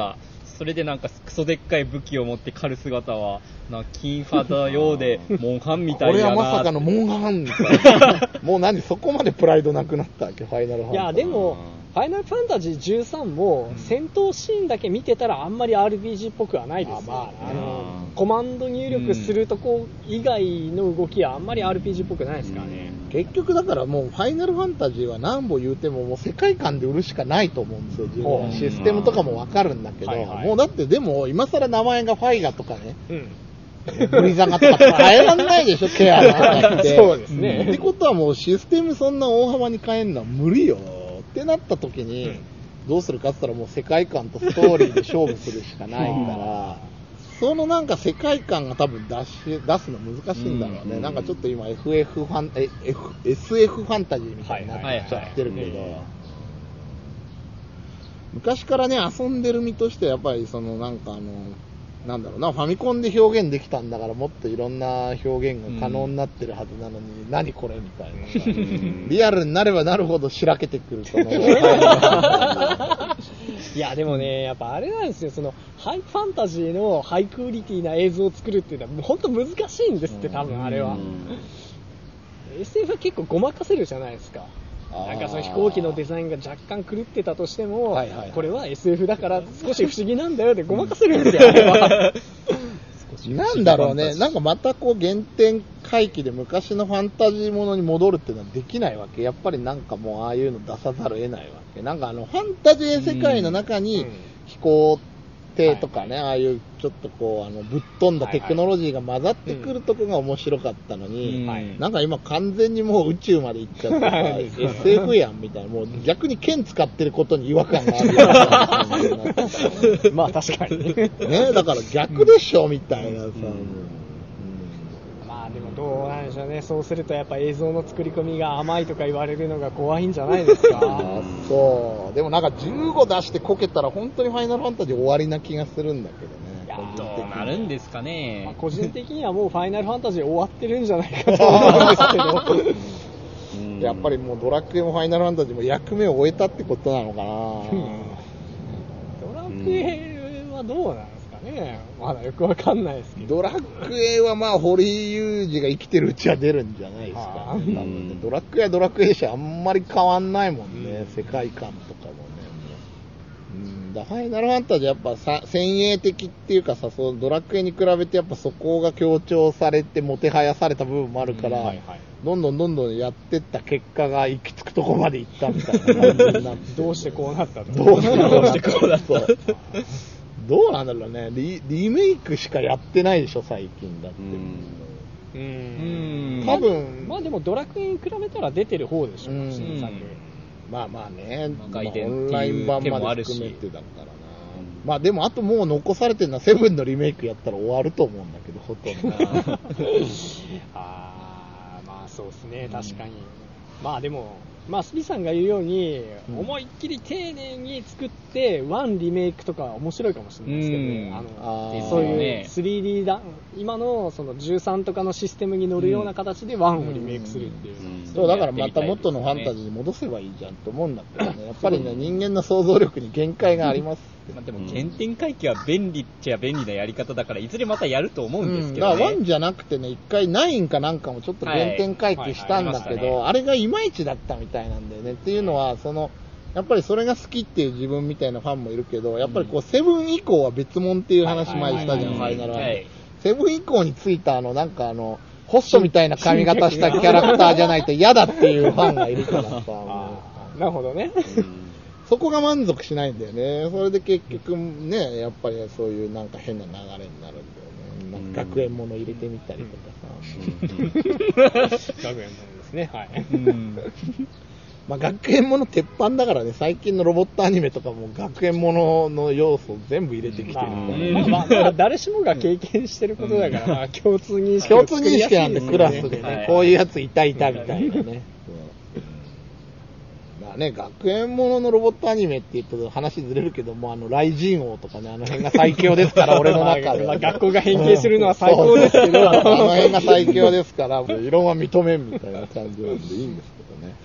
それでなんかクソでっかい武器を持って狩る姿はなんか金肌ようでモンハンみたいな。 これはまさかのモンハンみたいな。もう何そこまでプライドなくなったわけファイナルファンタジー。 いやでもファイナルファンタジーじゅうさんも戦闘シーンだけ見てたらあんまり アールピージー っぽくはないですよ。まあ、あのコマンド入力するとこ以外の動きはあんまり アールピージー っぽくないですからね。 結局だからもうファイナルファンタジーは何本言うてももう世界観で売るしかないと思うんですよ。自分はシステムとかもわかるんだけど、はいはい、もうだってでも今更名前がファイガとかね、うん、ブリザガとかって変えらんないでしょケアがってそうですね。 ってことはもうシステムそんな大幅に変えるのは無理よってなった時に、うん、どうするかって言ったらもう世界観とストーリーで勝負するしかないからそのなんか世界観が多分出し出すの難しいんだろうね、うん、なんかちょっと今 エフエフ ファンえ F エスエフ ファンタジーみたいになっちゃってるけど、はいはいはい、昔からね遊んでる身としてやっぱりそのなんかあのなんだろうなファミコンで表現できたんだからもっといろんな表現が可能になってるはずなのに、うん、何これみたいな、うん、リアルになればなるほどしらけてくると思ういやでもねやっぱあれなんですよそのハイファンタジーのハイクオリティな映像を作るっていうのはもう本当難しいんですって多分あれは、うん、エスエフ は結構ごまかせるじゃないですか。なんかその飛行機のデザインが若干狂ってたとしても、はいはいはい、これは エスエフ だから少し不思議なんだよってごまかせるんですよ、あれは。 なんだろうね、なんかまたこう原点回帰で昔のファンタジーものに戻るっていうのはできないわけ。やっぱりなんかもうああいうの出さざるを得ないわけ。なんかあのファンタジー世界の中に飛行艇とかね、ああいうちょっとこうあのぶっ飛んだテクノロジーが混ざってくるとこが面白かったのに、なんか今完全にもう宇宙まで行っちゃってさ、エスエフ やんみたいな、もう逆に剣使ってることに違和感があるような感じになってまあ確かにね、だから逆でしょみたいなさ、うんまあでもどうなんでしょうね。そうするとやっぱ映像の作り込みが甘いとか言われるのが怖いんじゃないですか。 あそうでもなんかじゅうご出してこけたら本当にファイナルファンタジー終わりな気がするんだけどね。 いやどうなるんですかね、 まあ、個人的にはもうファイナルファンタジー終わってるんじゃないかと思うんですけどやっぱりもうドラクエもファイナルファンタジーも役目を終えたってことなのかなドラクエはどうなんですかね、まだよくわかんないですけど。 ドラクエはまあ堀裕二が生きてるうちは出るんじゃないですかね、多分ね。ドラクエはドラクエでしょあんまり変わんないもんね、世界観とかもね。うんだファイナルファンタジーやっぱさ先鋭的っていうかさ、そのドラクエに比べてやっぱそこが強調されてもてはやされた部分もあるから、はいはい、どんどんどんどんやってった結果が行き着くとこまで行ったみたいな感じになってどうしてこうなったのどうしてこうなったどうなんだろうね リ, リメイクしかやってないでしょ最近だって。うんうん多分まあでもドラクエに比べたら出てる方でしょう新作。 まあまあね、 まあ、外伝オンライン版まで含めてだからな。まあでもあともう残されてるのはセブンのリメイクやったら終わると思うんだけどほとんどあまあそうですね確かに、うん、まあでもまあスビさんが言うように、うん、思いっきり丁寧に作ってワンリメイクとか面白いかもしれないですけどね、うん、あのあそういう スリーディー だ今のそのじゅうさんとかのシステムに乗るような形でワンをリメイクするっていう、うんうん、そうだからまた元のファンタジーに戻せばいいじゃんと思うんだけどねやっぱりね人間の想像力に限界がありますまあでも原点回帰は便利っちゃ便利なやり方だからいずれまたやると思うんですけどね、 うん、だからワンじゃなくてね一回ナインかなんかもちょっと原点回帰したんだけど、はいはいはいね、あれがいまいちだったみたいなんだよねっていうのはそのやっぱりそれが好きっていう自分みたいなファンもいるけどやっぱりこうセブン以降は別物っていう話前したじゃんファイナルは、はい、セブン以降についたあのなんかあのホストみたいな髪型したキャラクターじゃないと嫌だっていうファンがいるからさなるほどね、うんそこが満足しないんだよね。それで結局ね、やっぱりそういうなんか変な流れになるんだよね。なんか学園もの入れてみたりとかさ。 学園ものですね。はい。 うんまあ学園もの鉄板だからね、最近のロボットアニメとかも学園ものの要素を全部入れてきてるみたいな。 まあ、まあ、誰しもが経験してることだから、まあ、共通認識共通認識なんでクラスでね、はい、こういうやついたいたみたいなね。ね、学園もののロボットアニメって言うと話ずれるけどもあの雷神王とかねあの辺が最強ですから俺の中で、 まあ、学校が変形するのは最高ですけどあの辺が最強ですから異論は認めんみたいな感じなんでいいんですけどね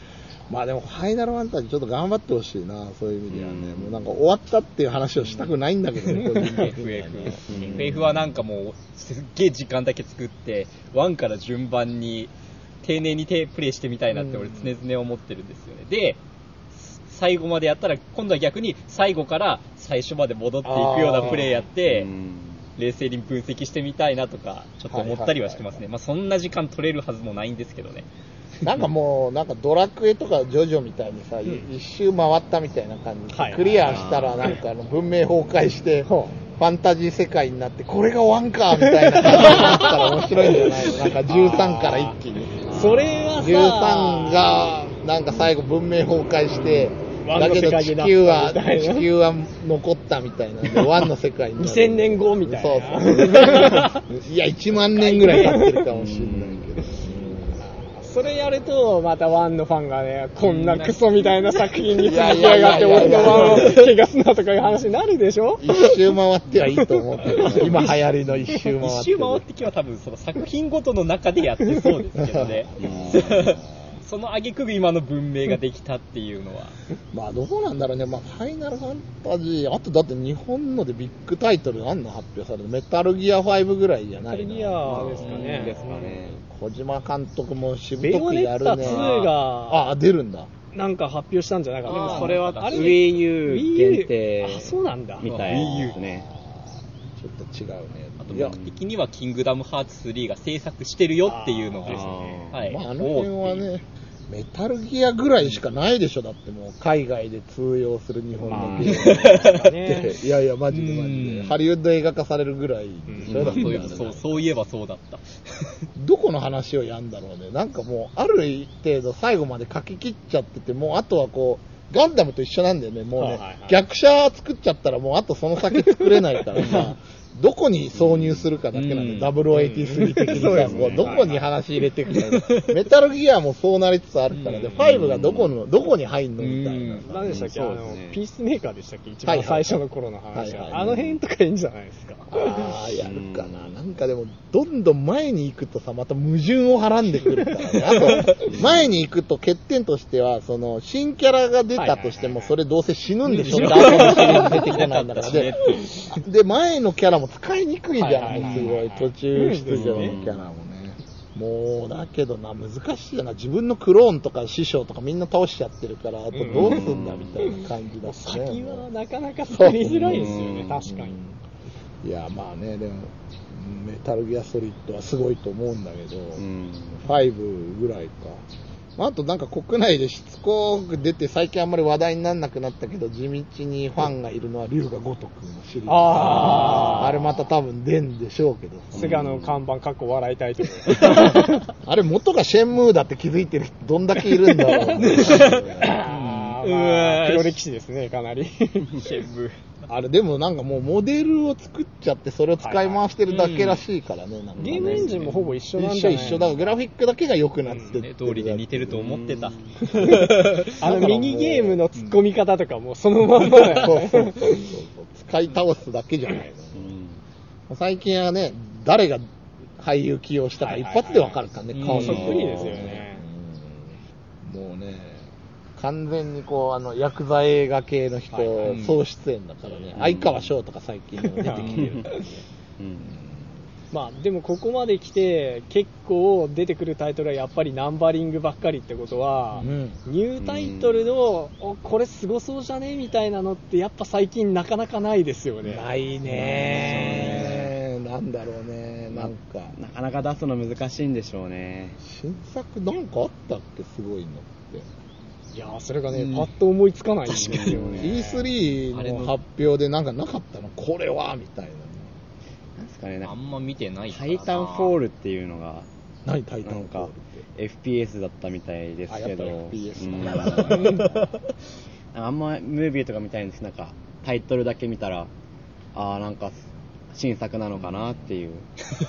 まあでもファイナルファンタジーちょっと頑張ってほしいな、そういう意味ではね。もうなんか終わったっていう話をしたくないんだけどね、個人的にはね。 エフエフ はなんかもうすっげえ時間だけ作ってワンから順番に丁寧にプレイしてみたいなって俺常々思ってるんですよね。で最後までやったら今度は逆に最後から最初まで戻っていくようなプレイやって冷静に分析してみたいなとかちょっと思ったりはしてますね。まあそんな時間取れるはずもないんですけどね。 なんかもうなんかドラクエとかジョジョみたいにさ、うん、一周回ったみたいな感じで、はい、クリアしたらなんかあの文明崩壊してファンタジー世界になってこれがワンかみたいな感じになったら面白いんじゃないの。なんかじゅうさんから一気にそれはさじゅうさんがなんか最後文明崩壊してだけど地球は地球は残ったみたいなでワンの世界になるにせんねんごみたいな。 そうそういやいちまんねんぐらい経ってるかもしれないけど、 それやるとまたワンのファンがねこんなクソみたいな作品に続きやがって俺のワンを怪我すなとかいう話になるでしょ。 一周回ってはいいと思うけど今流行りの一周回って一周回ってきは多分その作品ごとの中でやってそうですけどねその挙句今の文明ができたっていうのはまあどうなんだろうね。まあファイナルファンタジーあとだって日本のでビッグタイトルあんの発表されるメタルギアファイブぐらいじゃないの。 メタルギアですかね。 ですかね。 小島監督もしぶとくやるね。 ベヨネッタツーがあ出るんだ。 なんか発表したんじゃなかった。でもそれは Wii U 限定あそうなんだみたいですね。 ちょっと違うね。 あと僕的にはキングダムハーツスリーが制作してるよっていうのがですね。はい。 まああの辺はね。メタルギアぐらいしかないでしょ。だってもう海外で通用する日本のゲーム、ね、いやいやマジでマジでハリウッド映画化されるぐらいでしょ。だってそうそうそういえばそうだったどこの話をやんだろうね。なんかもうある程度最後まで書き切っちゃっててもうあとはこうガンダムと一緒なんだよね。もうね、はいはいはい、逆車作っちゃったらもうあとその先作れないからさどこに挿入するかだけなんで、うん、ダブルオーエイティースリー的にさ、うんもうどこに話入れていくか、メタルギアもそうなりつつあるからで、うん、ファイブがどこのどこに入んのみたいな。 何、うん、でしたっけ、あのピースメーカーでしたっけ、一番最初の頃の話は、はいはいはい、あの辺とかいいんじゃないですか。 ああやるかな。なんかでもどんどん前に行くとさまた矛盾をはらんでくるからね。あと前に行くと欠点としてはその新キャラが出たとしてもそれどうせ死ぬんでしょ。ダークのシリーズ出てこないんだからで、で前のキャラも使いにくいじゃない、すごい途中出場のキャラもね。もうだけどな難しいよな。自分のクローンとか師匠とかみんな倒しちゃってるからあとどうすんだみたいな感じだしね。 先はなかなか作りづらいですよね。確かに。 いやまあねでもメタルギアソリッドはすごいと思うんだけど、うん、ファイブぐらいか。あとなんか国内でしつこく出て最近あんまり話題にならなくなったけど地道にファンがいるのは龍が如くのシリーズ。ああれまた多分出んでしょうけど菅の看板かっこ笑いたいと思うあれ元がシェンムーだって気づいてる人どんだけいるんだろう、ね、 あまあ黒歴史ですねかなりシェンムーあれでもなんかもうモデルを作っちゃってそれを使い回してるだけらしいからね、はいはい、なんかねゲームエンジンもほぼ一緒なんじゃない一緒一緒だからグラフィックだけが良くなってって、 うんね、通りで似てると思ってたあのミニゲームの突っ込み方とかもそのまんまだよね。 そうそうそうそう使い倒すだけじゃないの、うん、最近はね誰が俳優起用したか一発で分かるからね、はいはいはい、 顔そっくりですよね、 うん、もうね完全にこうあのヤクザ映画系の人、はいはい、総出演だからね、うん、相川翔とか最近出てきてるからね、 うん、まあでもここまで来て結構出てくるタイトルはやっぱりナンバリングばっかりってことは、うん、ニュータイトルの、うん、おこれすごそうじゃねみたいなのってやっぱ最近なかなかないですよね。 ないね、なんだろうね、なんかなかなか出すの難しいんでしょうね。 新作なんかあったっけすごいのって。 いやーそれがね、うん、パッと思いつかないんですよね。 イースリー の発表でなんかなかったのこれはみたいな。 なんですかね、 あんま見てないからな。 タイタンフォールっていうのが何タイタンフォールってなんか エフピーエス だったみたいですけど、 エフピーエス うんあんまムービーとか見たいんですけどなんかタイトルだけ見たらあーなんか新作なのかなっていう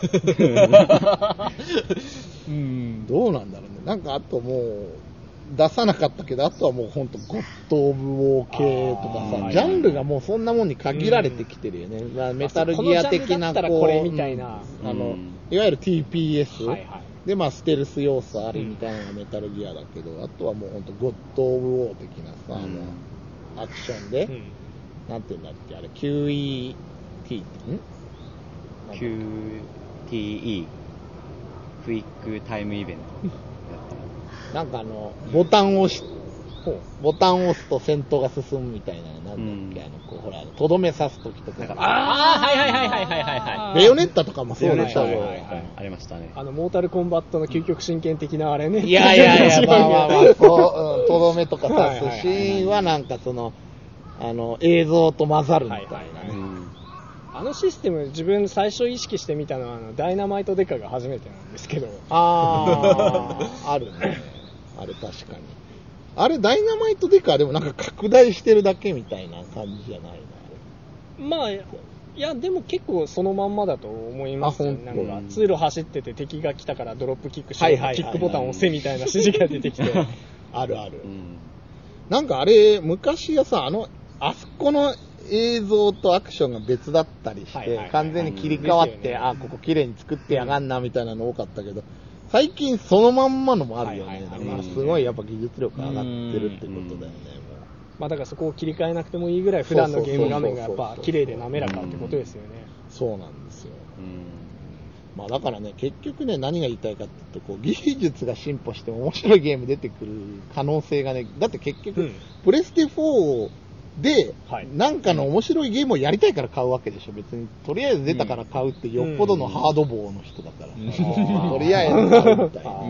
うん、どうなんだろうね。なんかあともう出さなかったけどあとはもう本当ゴッド・オブ・ウォー系とかさジャンルがもうそんなもんに限られてきてるよね、うん、メタルギア的なこうこれみたいな、 うん、あのいわゆる ティーピーエス、はいはい、 で、まあ、ステルス要素ありみたいなのがメタルギアだけど、うん、あとはもうほんとゴッド・オブ・ウォー的なさ、うん、もうアクションで、うん、なんていうんだっけ、あれ、キューイーティー ってんキューティーイー クイックタイムイベントなんかあのボタンを押しボタンを押すと戦闘が進むみたいな、なんだっけ、うん、あのこうほらとどめ刺すときとか、 ああはいはいはいはいはいはいベヨネッタとかもそうでしたよ、 ありましたね。 あのモータルコンバットの究極真剣的なあれね、 いやいやいやまあまあまあそうとどめとか刺すシーンはなんかそのあの映像と混ざるみたいなね、はいはいはい、うんあのシステム自分最初意識してみたのはあのダイナマイトデカが初めてなんですけど、 あああるね、あれ確かにあれダイナマイトデカはでもなんか拡大してるだけみたいな感じじゃないな。まあいやでも結構そのまんまだと思いますよ。なんか通路走ってて敵が来たからドロップキックしよう、はいはいはいはい、キックボタン押せみたいな指示が出てきてあるある、うん、なんかあれ昔はさあのあそこの映像とアクションが別だったりして、はいはいはい、完全に切り替わって、ね、あここ綺麗に作ってやがんなみたいなの多かったけど、最近そのまんまのもあるよね、はいはいはい、だからすごいやっぱ技術力上がってるってことだよね。もうまあ、だからそこを切り替えなくてもいいぐらい普段のゲーム画面がやっぱ綺麗で滑らかってことですよね。 そうなんですよ。うんまあ、だからね結局ね何が言いたいかっていうとこう技術が進歩しても面白いゲーム出てくる可能性がね、だって結局、うん、プレステフォーで、はい、なんかの面白いゲームをやりたいから買うわけでしょ。別にとりあえず出たから買うってよっぽどのハードボーの人だから、うん、とりあえず買うみたいな、うん、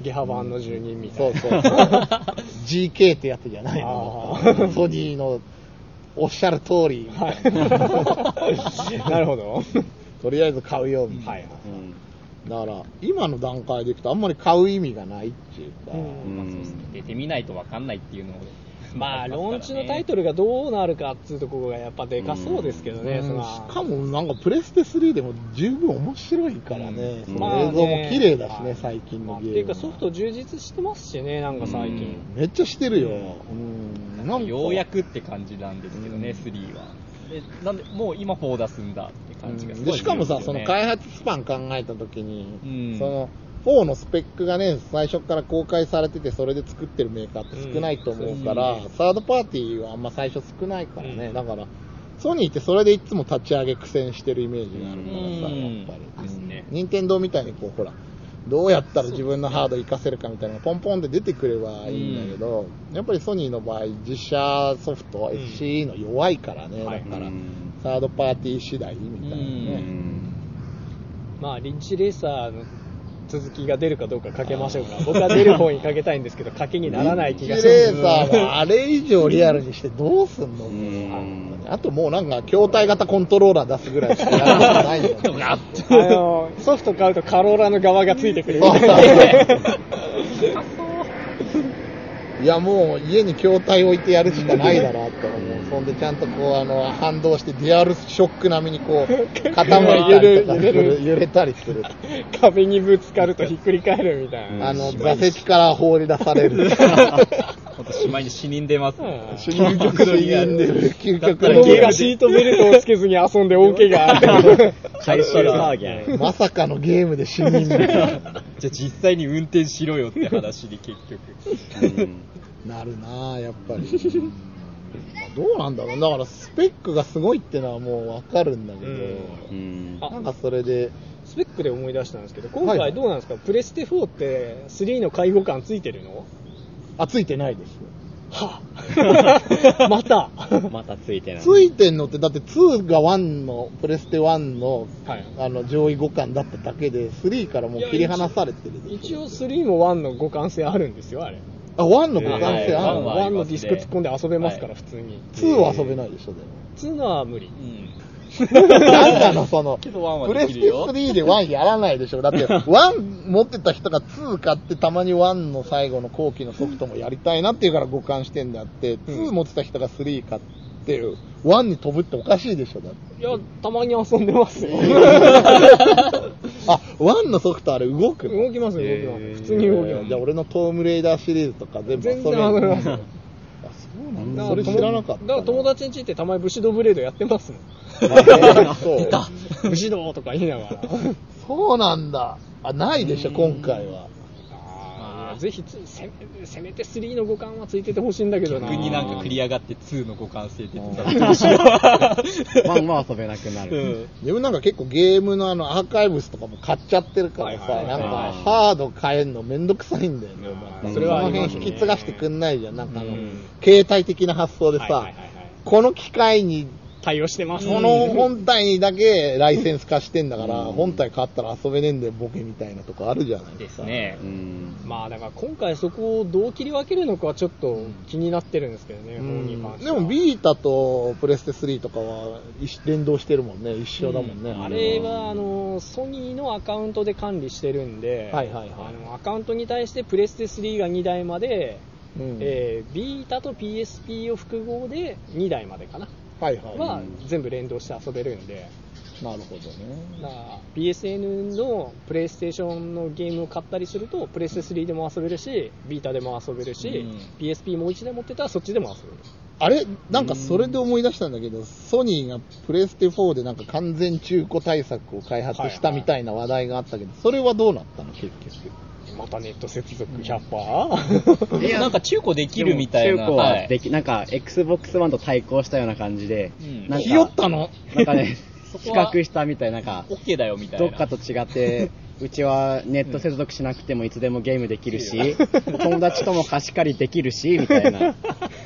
ゲハ版の住人みたいな、 そうそうそう ジーケー ってやつじゃないのソニーのおっしゃる通りみたいな、 はい、なるほどとりあえず買うよみたいな、うん、だから今の段階でいくとあんまり買う意味がないっていうか、うんまあそうですね、出てみないと分かんないっていうのをまあ、ローンチのタイトルがどうなるかっていうところがやっぱでかそうですけどね、うん、そのしかもなんかプレステスリーでも十分面白いからね、うん、その映像も綺麗だしね、まあ、最近のゲーム、まあ、っていうかソフト充実してますしね、なんか最近、 うん、めっちゃしてるよ、 うん、なんかようやくって感じなんですけどね、うん、スリーはでなんでもう今フォー出すんだって感じがすごい、ね、 でしかもさその開発スパン考えた時に、うん、そのフォーのスペックがね最初から公開されててそれで作ってるメーカーって少ないと思うから、うん、サードパーティーはあんま最初少ないからね、うん、だからソニーってそれでいつも立ち上げ苦戦してるイメージがあるからさ、うん、やっぱりですね、任天堂みたいにこうほらどうやったら自分のハード活かせるかみたいなのがポンポンで出てくればいいんだけど、うん、やっぱりソニーの場合実写ソフト、うん、エスシーイー の弱いからね、だから、うん、サードパーティー次第みたいなね、うん、 まあリッチレーサーの続きが出るかどうかかけましょうか。僕は出る方にかけたいんですけど、かけにならない気がします。 レーサーはあれ以上リアルにしてどうすんの？うんあともうなんか筐体型コントローラー出すぐらいしかやることないよ。 あのソフト買うとカローラの側がついてくる。 いやもう家に筐体置いてやるしかないだなと思う。そんでちゃんとこうあの反動してデュアルショック並みにこう傾いたりとかする揺れたりする。 壁にぶつかるとひっくり返るみたいな。 あの座席から放り出される。 ほんとしまいに死人出ますね。 死人出る。究極のゲーム。シートベルトをつけずに遊んで大怪我。 回収騒ぎ。 まさかのゲームで死人出る。 じゃあ実際に運転しろよって話に結局。 うんなるなぁやっぱりどうなんだろう。だからスペックがすごいってのはもう分かるんだけど、うん、なんかそれでスペックで思い出したんですけど今回どうなんですか、はい、プレステフォーってスリーの介護官ついてるの？ あついてないですはあ、またまたついてない。 ついてんのってだってツーがワンのプレステワンの、はい、あの上位互換だっただけでスリーからもう切り離されてるでしょ。 一応スリーもワンの互換性あるんですよあれ。 あ、ワンの互換性あるの？ ワンのディスク突っ込んで遊べますから、はい、普通に。 ツーは遊べないでしょ、でも。 ツーは無理。うん。なんなの、その、プレステスリーでワンやらないでしょ。だって、ワン持ってた人がツー買って、たまにワンの最後の後期のソフトもやりたいなっていうから互換してんであって、ツー持ってた人がスリー買って、ワンに飛ぶっておかしいでしょ、だって。 いや、たまに遊んでますよ。 あ、ワンのソフトあれ動くの？ 動きます動きます。普通に動きます。 じゃあ俺のトームレイダーシリーズとか全部遊べます。 全然遊べます。 そそうなんだ。それ知らなかった。 だから友達ん家ってたまに武士道ブレードやってますもん。そう。武士道とか言いながら。 そうなんだ。あ、ないでしょ、今回は。 ぜひせめ、せめてスリーの互換はついててほしいんだけどな。 逆になんか繰り上がってツーの互換性出てたら。まあまあ遊べなくなる。うん、 自分なんか結構ゲームのあのアーカイブスとかも買っちゃってるからさ、なんかハード変えるのめんどくさいんだよね。まあ、それはその辺引き継がしてくんないじゃん。なんかあの、携帯的な発想でさ、この機械に対応してます。 この本体にだけライセンス化してんだから、うん、本体買ったら遊べねえんだよボケみたいなとこあるじゃないですか。 ですね。 うん、まあだから今回そこをどう切り分けるのかはちょっと気になってるんですけどね、うん、に関しては。 でもビータとプレステスリーとかは連動してるもんね、一緒だもんね。うん、 あれはあのソニーのアカウントで管理してるんで、はいはいはい、あのアカウントに対してプレステスリーがにだいまで、うんえー、ビータと ピーエスピー を複合でにだいまでかな。はいはい、は全部連動して遊べるんで。 なるほどね。 だから ピーエスエヌ のプレイステーションのゲームを買ったりするとプレステスリーでも遊べるしビータでも遊べるし、うん、ピーエスピー もういちだい持ってたらそっちでも遊べる。 あれなんかそれで思い出したんだけど、うん、ソニーがプレステフォーでなんか完全中古対策を開発したみたいな話題があったけど、はいはい、それはどうなったの結局。 またネット接続 ひゃくパーセント？ いやなんか中古できるみたいな。 中古はでき、はい、なんか エックスボックスワン と対抗したような感じで、 うん、なんかひよったのなんかね比較したみたいな、なんか OK だよみたいな。 どっかと違ってうちはネット接続しなくてもいつでもゲームできるし、うん、友達とも貸し借りできるしみたいな。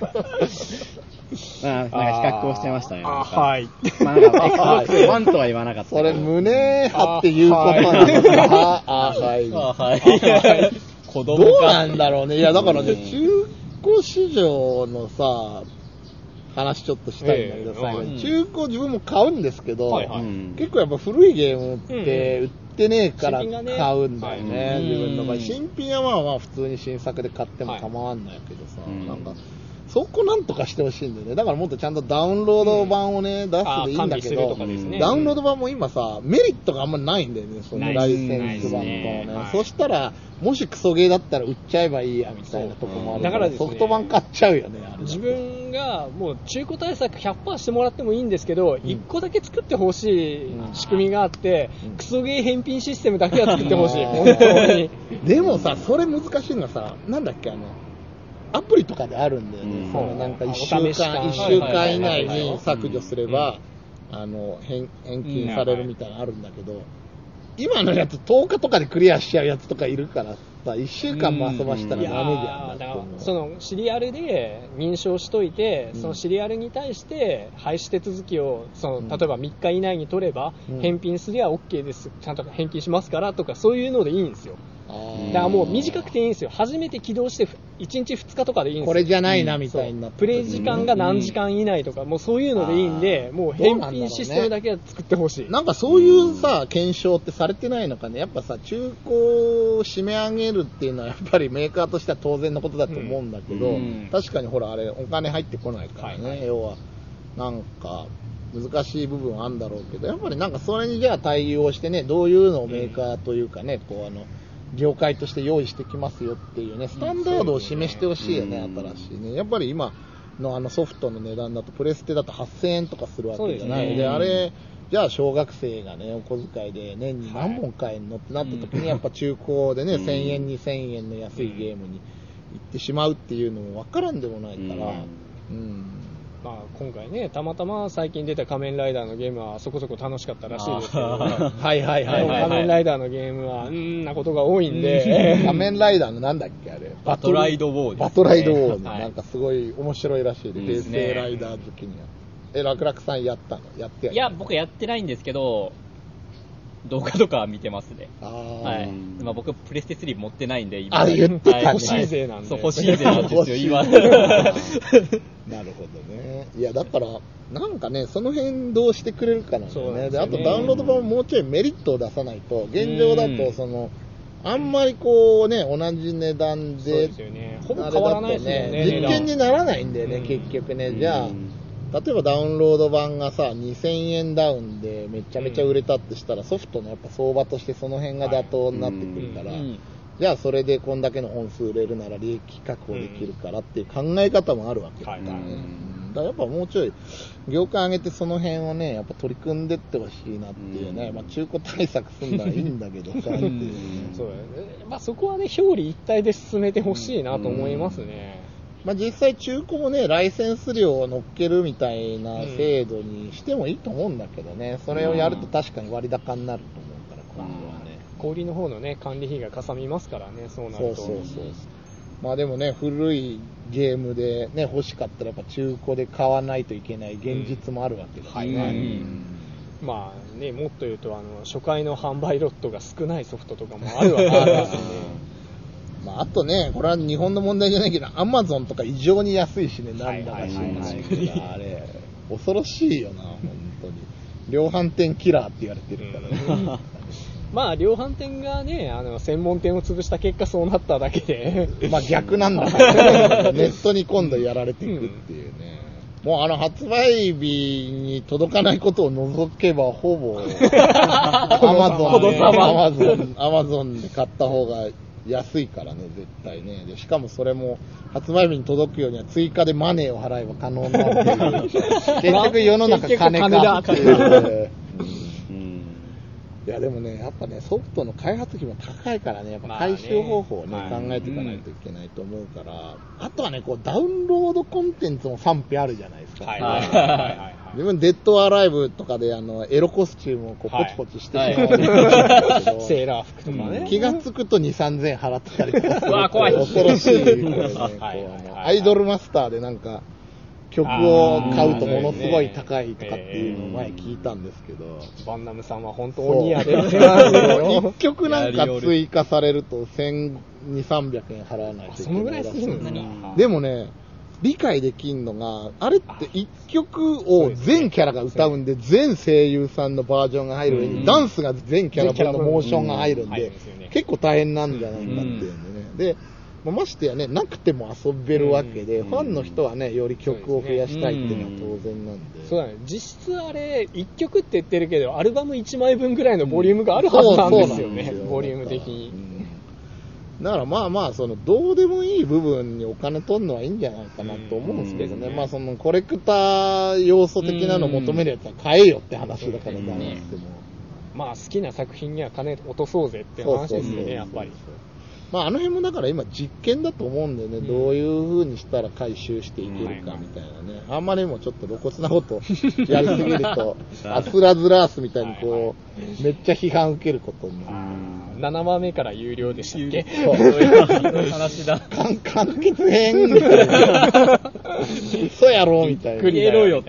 まあ、なんか比較をしてましたね。 あはい。 まあ、なんか エックスボックスワン とは言わなかった。 それ胸張って言うことなんですか？あはい。 あはい。 子供どうなんだろうね。いやだからね、中古市場のさ話ちょっとしたいんだけどさ、うん、中古自分も買うんですけど、はいはい、結構やっぱ古いゲームって売ってねえから買うんだよね、ねはい、自分の場合。新品はまあまあ普通に新作で買っても構わんないけどさ、はい、なんかそこなんとかしてほしいんだよね。だからもっとちゃんとダウンロード版をね、うん、出すでいいんだけど、ね、ダウンロード版も今さメリットがあんまないんだよね、そのライセンス版とかね。はい、そしたらもしクソゲーだったら売っちゃえばいいやみたいなとこもあるから、だからですね、ソフト版買っちゃうよね。あれ自分がもう中古対策 ひゃくパーセント してもらってもいいんですけど、うん、いっこだけ作ってほしい仕組みがあって、うん、クソゲー返品システムだけは作ってほしい。本当に。 でもさ、それ難しいのがさ、なんだっけ、あのアプリとかであるんだよね。うん、そのなんかいっしゅうかん、いっしゅうかん以内に削除すれば、あの返、返金されるみたいなのあるんだけど、今のやつとおかとかでクリアしちゃうやつとかいるからさ、いっしゅうかんも遊ばしたらダメじゃん。だからそのシリアルで認証しといて、うん、そのシリアルに対して廃止手続きをその例えばみっか以内に取れば、うん、返品すりゃ OK です、ちゃんと返金しますからとか、そういうのでいいんですよ。だからもう短くていいんですよ。初めて起動していちにちふつかとかでいいんですよ。 これじゃないなみたいな、うん、 プレイ時間が何時間以内とか、うん、もうそういうのでいいんで、もう返品システムだけは作ってほしい。 なんかそういうさ検証ってされてないのかね。やっぱさ中古を締め上げるっていうのはやっぱりメーカーとしては当然のことだと思うんだけど、うん、確かにほらあれお金入ってこないからね、はいはい、要はなんか難しい部分はあるんだろうけど、やっぱりなんかそれにじゃあ対応してね、どういうのをメーカーというかね、こうあの業界として用意してきますよっていうね、スタンダードを示してほしいよね、うん、新しいね。やっぱり今のあのソフトの値段だとプレステだとはっせんえんとかするわけじゃないで、であれじゃあ小学生がねお小遣いで年に何本買えんのってなった時に、やっぱ中古でね、うん、せんえんにせんえんの安いゲームに行ってしまうっていうのも分からんでもないから、うん、うんまあ、今回ね、たまたま最近出た仮面ライダーのゲームはそこそこ楽しかったらしいですけど、はいはいはい、仮面ライダーのゲームはうんなことが多いんで、 仮面ライダーのなんだっけあれ、 バトライドウォー、 ね、バトライドウォーのなんかすごい面白いらしいで、平成ライダー好きには。え、楽々さんやったの？やってやいや僕やってないんですけど、動画とかは見てますね。あ、はい。まあ僕プレステスリー持ってないんで今。 あ、言ってた、 欲しい勢なんで。 そう欲しい勢なんですよ今。 なるほどね。いやだからなんかねその辺どうしてくれるかなんだよね。であとダウンロード版ももうちょいメリットを出さないと、現状だとそのあんまりこうね同じ値段で、そうですよね、 ほぼ変わらないですよね。 実験にならないんだよね、結局ね。じゃあ例えばダウンロード版がさにせんえんダウンでめちゃめちゃ売れたってしたら、ソフトのやっぱ相場としてその辺が妥当になってくるから、 じゃあそれでこんだけの本数売れるなら利益確保できるからっていう考え方もあるわけだからね。だからやっぱもうちょい業界上げてその辺をねやっぱ取り組んでってほしいなっていうね、まあ、中古対策すんならいいんだけどさっていう、 そうだね、まあ、そこはね表裏一体で進めてほしいなと思いますね。 まあ、実際中古もねライセンス料を乗っけるみたいな制度にしてもいいと思うんだけどね、それをやると確かに割高になると思うから今度はね、 小売りの方のね管理費がかさみますからね、そうなると。 そうそうそう。まあでもね古いゲームでね欲しかったらやっぱ中古で買わないといけない現実もあるわけですね。うんはいはい、 まあねもっと言うとあの初回の販売ロットが少ないソフトとかもあるわけですね。 まあ、あとね、これは日本の問題じゃないけど、アマゾンとか異常に安いしね、なんだか知らないけど、あれ、恐ろしいよな、本当に。量販店キラーって言われてるからね。 まあ、量販店がね、あの、専門店を潰した結果そうなっただけで。 まあ逆なんだから、ネットに今度やられていくっていうね。うん、もうあの発売日に届かないことを除けば、ほぼ、アマゾンで、アマゾン、アマゾンで買った方が、安いからね絶対ね。でしかもそれも発売日に届くようには追加でマネーを払えば可能になっている結局世の中金かっていういやでもねやっぱねソフトの開発費も高いからねやっぱ回収方法をね、まあ、ね考えていかないといけないと思うから、うん、あとはねこうダウンロードコンテンツも賛否あるじゃないですか。はいはいはいはい自分デッドアライブとかであのエロコスチュームをこうポチポチしてしまう、はいはい、 セーラー服とかね、 気がつくとにせんさんぜんえん払ってたりとかするわ怖い恐ろしい、ねはいはい、アイドルマスターでなんか曲を買うとものすごい高いとかっていうのを前聞いたんですけど、 バンナムさんは本当鬼やでいっきょくなんか追加されるとせんにひゃく、さんびゃくえん払わないといけないらしい。そのぐらいするんだね。でもね理解できんのがあれっていっきょくを全キャラが歌うんで全声優さんのバージョンが入る上にダンスが全キャラ分のモーションが入るんで結構大変なんじゃないかっていうんでね。でましてやねなくても遊べるわけでファンの人はねより曲を増やしたいっていうのは当然なんで、 そうだね実質あれいっきょくって言ってるけどアルバムいちまいぶんぐらいのボリュームがあるはずなんですよね、ボリューム的に。 だからまあまあそのどうでもいい部分にお金取るのはいいんじゃないかなと思うんですけどね、まあそのコレクター要素的なのを求めるやつは買えよって話だからだなっても、 まあ好きな作品には金落とそうぜって話ですよねやっぱり。 まああの辺もだから今実験だと思うんでね、どういう風にしたら回収していけるかみたいなね、あんまりもちょっと露骨なことやりすぎるとアスラズラースみたいにこうめっちゃ批判受けることになる。 ななわめから有料でしたっけ？ そういう話だ。 完結編みたいな。嘘やろみたいな。 クリエろよって。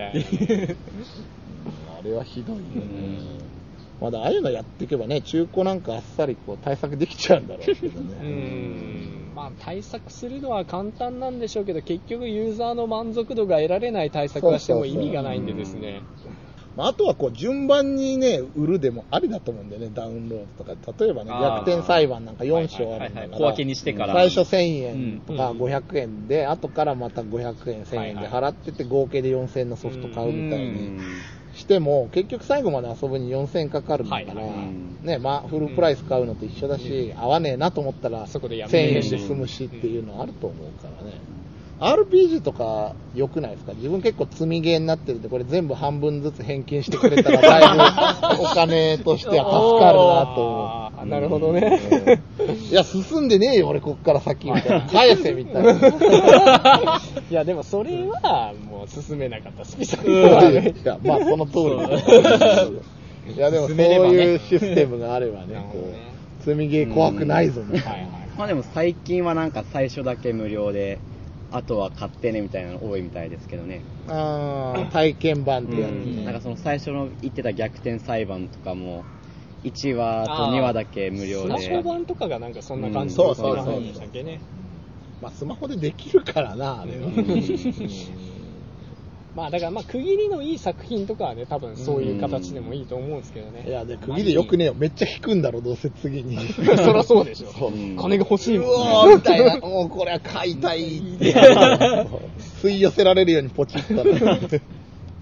あれはひどいよね。まだああいうのやっていけばね、中古なんかあっさりこう対策できちゃうんだろうけどね。 うんまあ対策するのは簡単なんでしょうけど、結局ユーザーの満足度が得られない対策はしても意味がないんでですね。 まあ、あとはこう順番にね売るでもありだと思うんだよね、ダウンロードとか。例えばね逆転裁判なんかよん章あるんだから、 小分けにしてから最初せんえんとかごひゃくえんで、後からまたごひゃくえんせんえんで払ってて合計でよんせんえんのソフト買うみたいにしても結局最後まで遊ぶによんせんえんかかるんだから、ねまあ、フルプライス買うのと一緒だし、合わねえなと思ったらせんえんで済むしっていうのはあると思うからね。アールピージー とか良くないですか？自分結構積みゲーになってるんで、これ全部半分ずつ返金してくれたらだいぶお金としては助かるなと思う。 あ、なるほどね。 いや、進んでねえよ俺こっから先みたいな。返せみたいな。 いや、でもそれはもう進めなかったスピさんは、ね。いや、まあその通り。いや、でもそういうシステムがあればね、こう積みゲー怖くないぞみたいな。 まあでも最近はなんか最初だけ無料で、あとは買ってねみたいなの多いみたいですけどね。 ああ、体験版ってやつね、 うん。なんかその最初の言ってた逆転裁判とかもいちわとにわだけ無料で。スマホ版とかがなんかそんな感じで、うん、そうそうそうでしたっけね。 まあスマホでできるからなあれは。 まあだからまあ区切りのいい作品とかはね多分そういう形でもいいと思うんですけどね。 いやで区切りよくねえよ、めっちゃ引くんだろどうせ次に。 そりゃそうでしょ。そう金が欲しいもん、ね。 うわーみたいな、もうこれは買いたいって吸い寄せられるようにポチったら。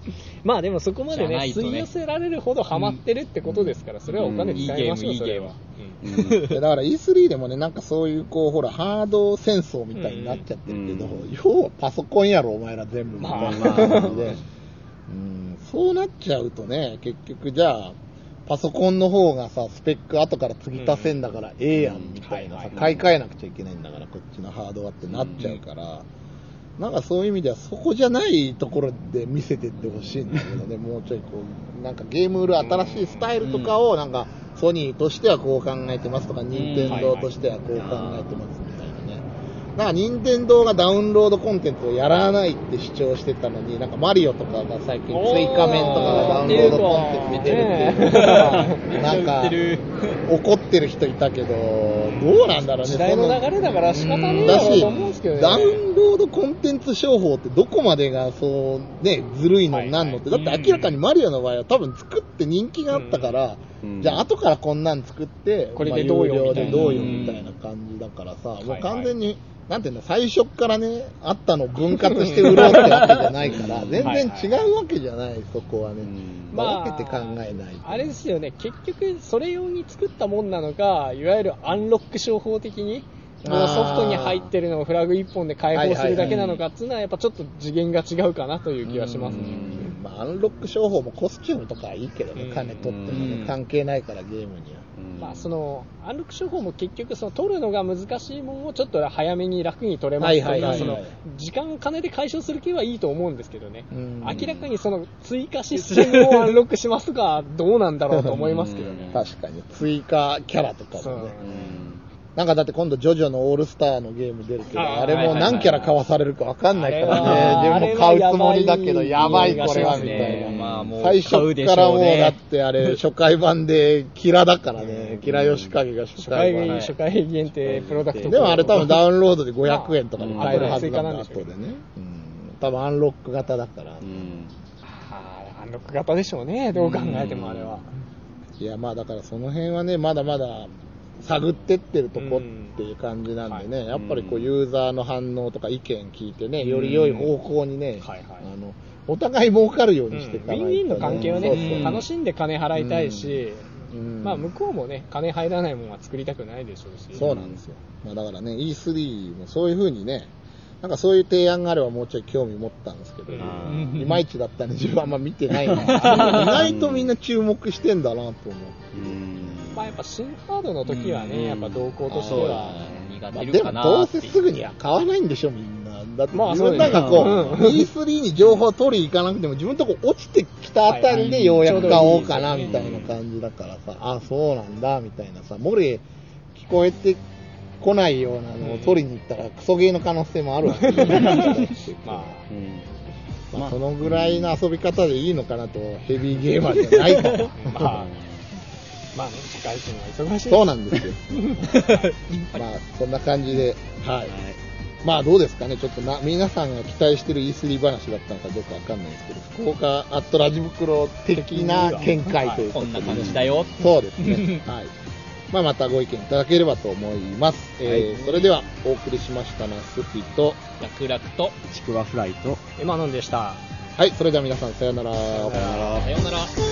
まあでもそこまでね、ね吸い寄せられるほどハマってるってことですから、うん、それはお金使いましょう、それは。 うん、だから イースリー でもね、なんかそういうこう、ほら、ハード戦争みたいになっちゃってるけど、うん、要はパソコンやろ、お前ら全部みたいな感じで、うん、そうなっちゃうとね、結局じゃあ、パソコンの方がさ、スペック後から継ぎ足せんだからええやんみたいなさ、買い替えなくちゃいけないんだから、こっちのハードはってなっちゃうから、なんかそういう意味ではそこじゃないところで見せてってほしいんだけどね、もうちょいこう、なんかゲーム売る新しいスタイルとかを、なんかソニーとしてはこう考えてますとか、任天堂としてはこう考えてますみたいなね。なんか任天堂がダウンロードコンテンツをやらないって主張してたのに、なんかマリオとかが最近追加面とかがダウンロードコンテンツ見てるっていう、なんか怒ってる人いたけど、どうなんだろうね。 時代の流れだから仕方ねえだろうと思うんですけどね。 ダウンロードコンテンツ商法ってどこまでがそうね、ずるいのになんのって、だって明らかにマリオの場合は多分作って人気があったから、じゃあ後からこんなん作って、 これでどうよみたいな、 どうよみたいな感じだからさ、もう完全に、なんていうの、最初からね、あったの分割して売ろうってわけじゃないから、全然違うわけじゃない、そこはね。まあ、分けて考えないと。 あれですよね、結局それ用に作ったもんなのか、いわゆるアンロック商法的に、もうソフトに入ってるのをフラグ一本で開放するだけなのかっていうのは、やっぱちょっと次元が違うかなという気はしますね。 まあ、アンロック商法もコスチュームとかはいいけどね、金取ってもね、関係ないからゲームには。 まあ、そのアンロック商法も結局その取るのが難しいものをちょっと早めに楽に取れますとか、その時間金で解消する系はいいと思うんですけどね、明らかにその追加システムをアンロックしますとかどうなんだろうと思いますけどね。 確かに追加キャラとかもね。なんかだって今度ジョジョのオールスターのゲーム出るけど、あ, あれも何キャラ買わされるか分かんないからね。自分も買うつもりだけど、やばいこれはみたいな。まあ、もう最初からもうだってあれ初回版でキラだからね。キラヨシカゲが初回版。 初回限定プロダクト。 でもあれ多分ダウンロードでごひゃくえんとかで買えるはずなんだ後でね。多分アンロック型だから。 アンロック型でしょうね。どう考えてもあれは。 いやまあだからその辺はね、まだまだ探ってってるとこっていう感じなんでね、うんはい、やっぱりこうユーザーの反応とか意見聞いてね、より良い方向にね、うんはいはい、あのお互い儲かるようにしていかないと、ね、 うん、ウィンウィンの関係をね、そうそう楽しんで金払いたいし、うん、まあ向こうもね、金入らないものは作りたくないでしょうし。 そうなんですよ。まあだからね、イースリー もそういう風にね、なんかそういう提案があればもうちょい興味持ったんですけど、いまいちだったんで自分はあんま見てないんですけど、意外とみんな注目してんだなと思って。 まあやっぱ新ハードの時はね、やっぱ動向としては苦手るかな、 まあ、でもどうせすぐには買わないんでしょみんな。だって自分なんかこう、まあ、イースリー に情報取り行かなくても自分のとこ落ちてきたあたりでようやく買おうかなみたいな感じだからさ、あ、そうなんだみたいなさ、漏れ聞こえて来ないようなのを取りに行ったらクソゲーの可能性もあるわけですまあ、うんまあ、そのぐらいの遊び方でいいのかなと、ヘビーゲーマーじゃないからまあまあね、社会人は忙しい。 そうなんですよ。まあ、そんな感じで、はい。はい、まあ、どうですかね、ちょっとな、皆さんが期待してる イースリー 話だったのかどうかわかんないですけど、福岡アットラジ袋的な見解ということで、 こんな感じだよ。 そうですね。はい。まあ、またご意見いただければと思います。はい、えー、それでは、お送りしましたのは、スピと、 ラクラクと、 ちくわフライと、 エマノンでした。 はい、それでは皆さん、さようなら。さようなら。 さようなら。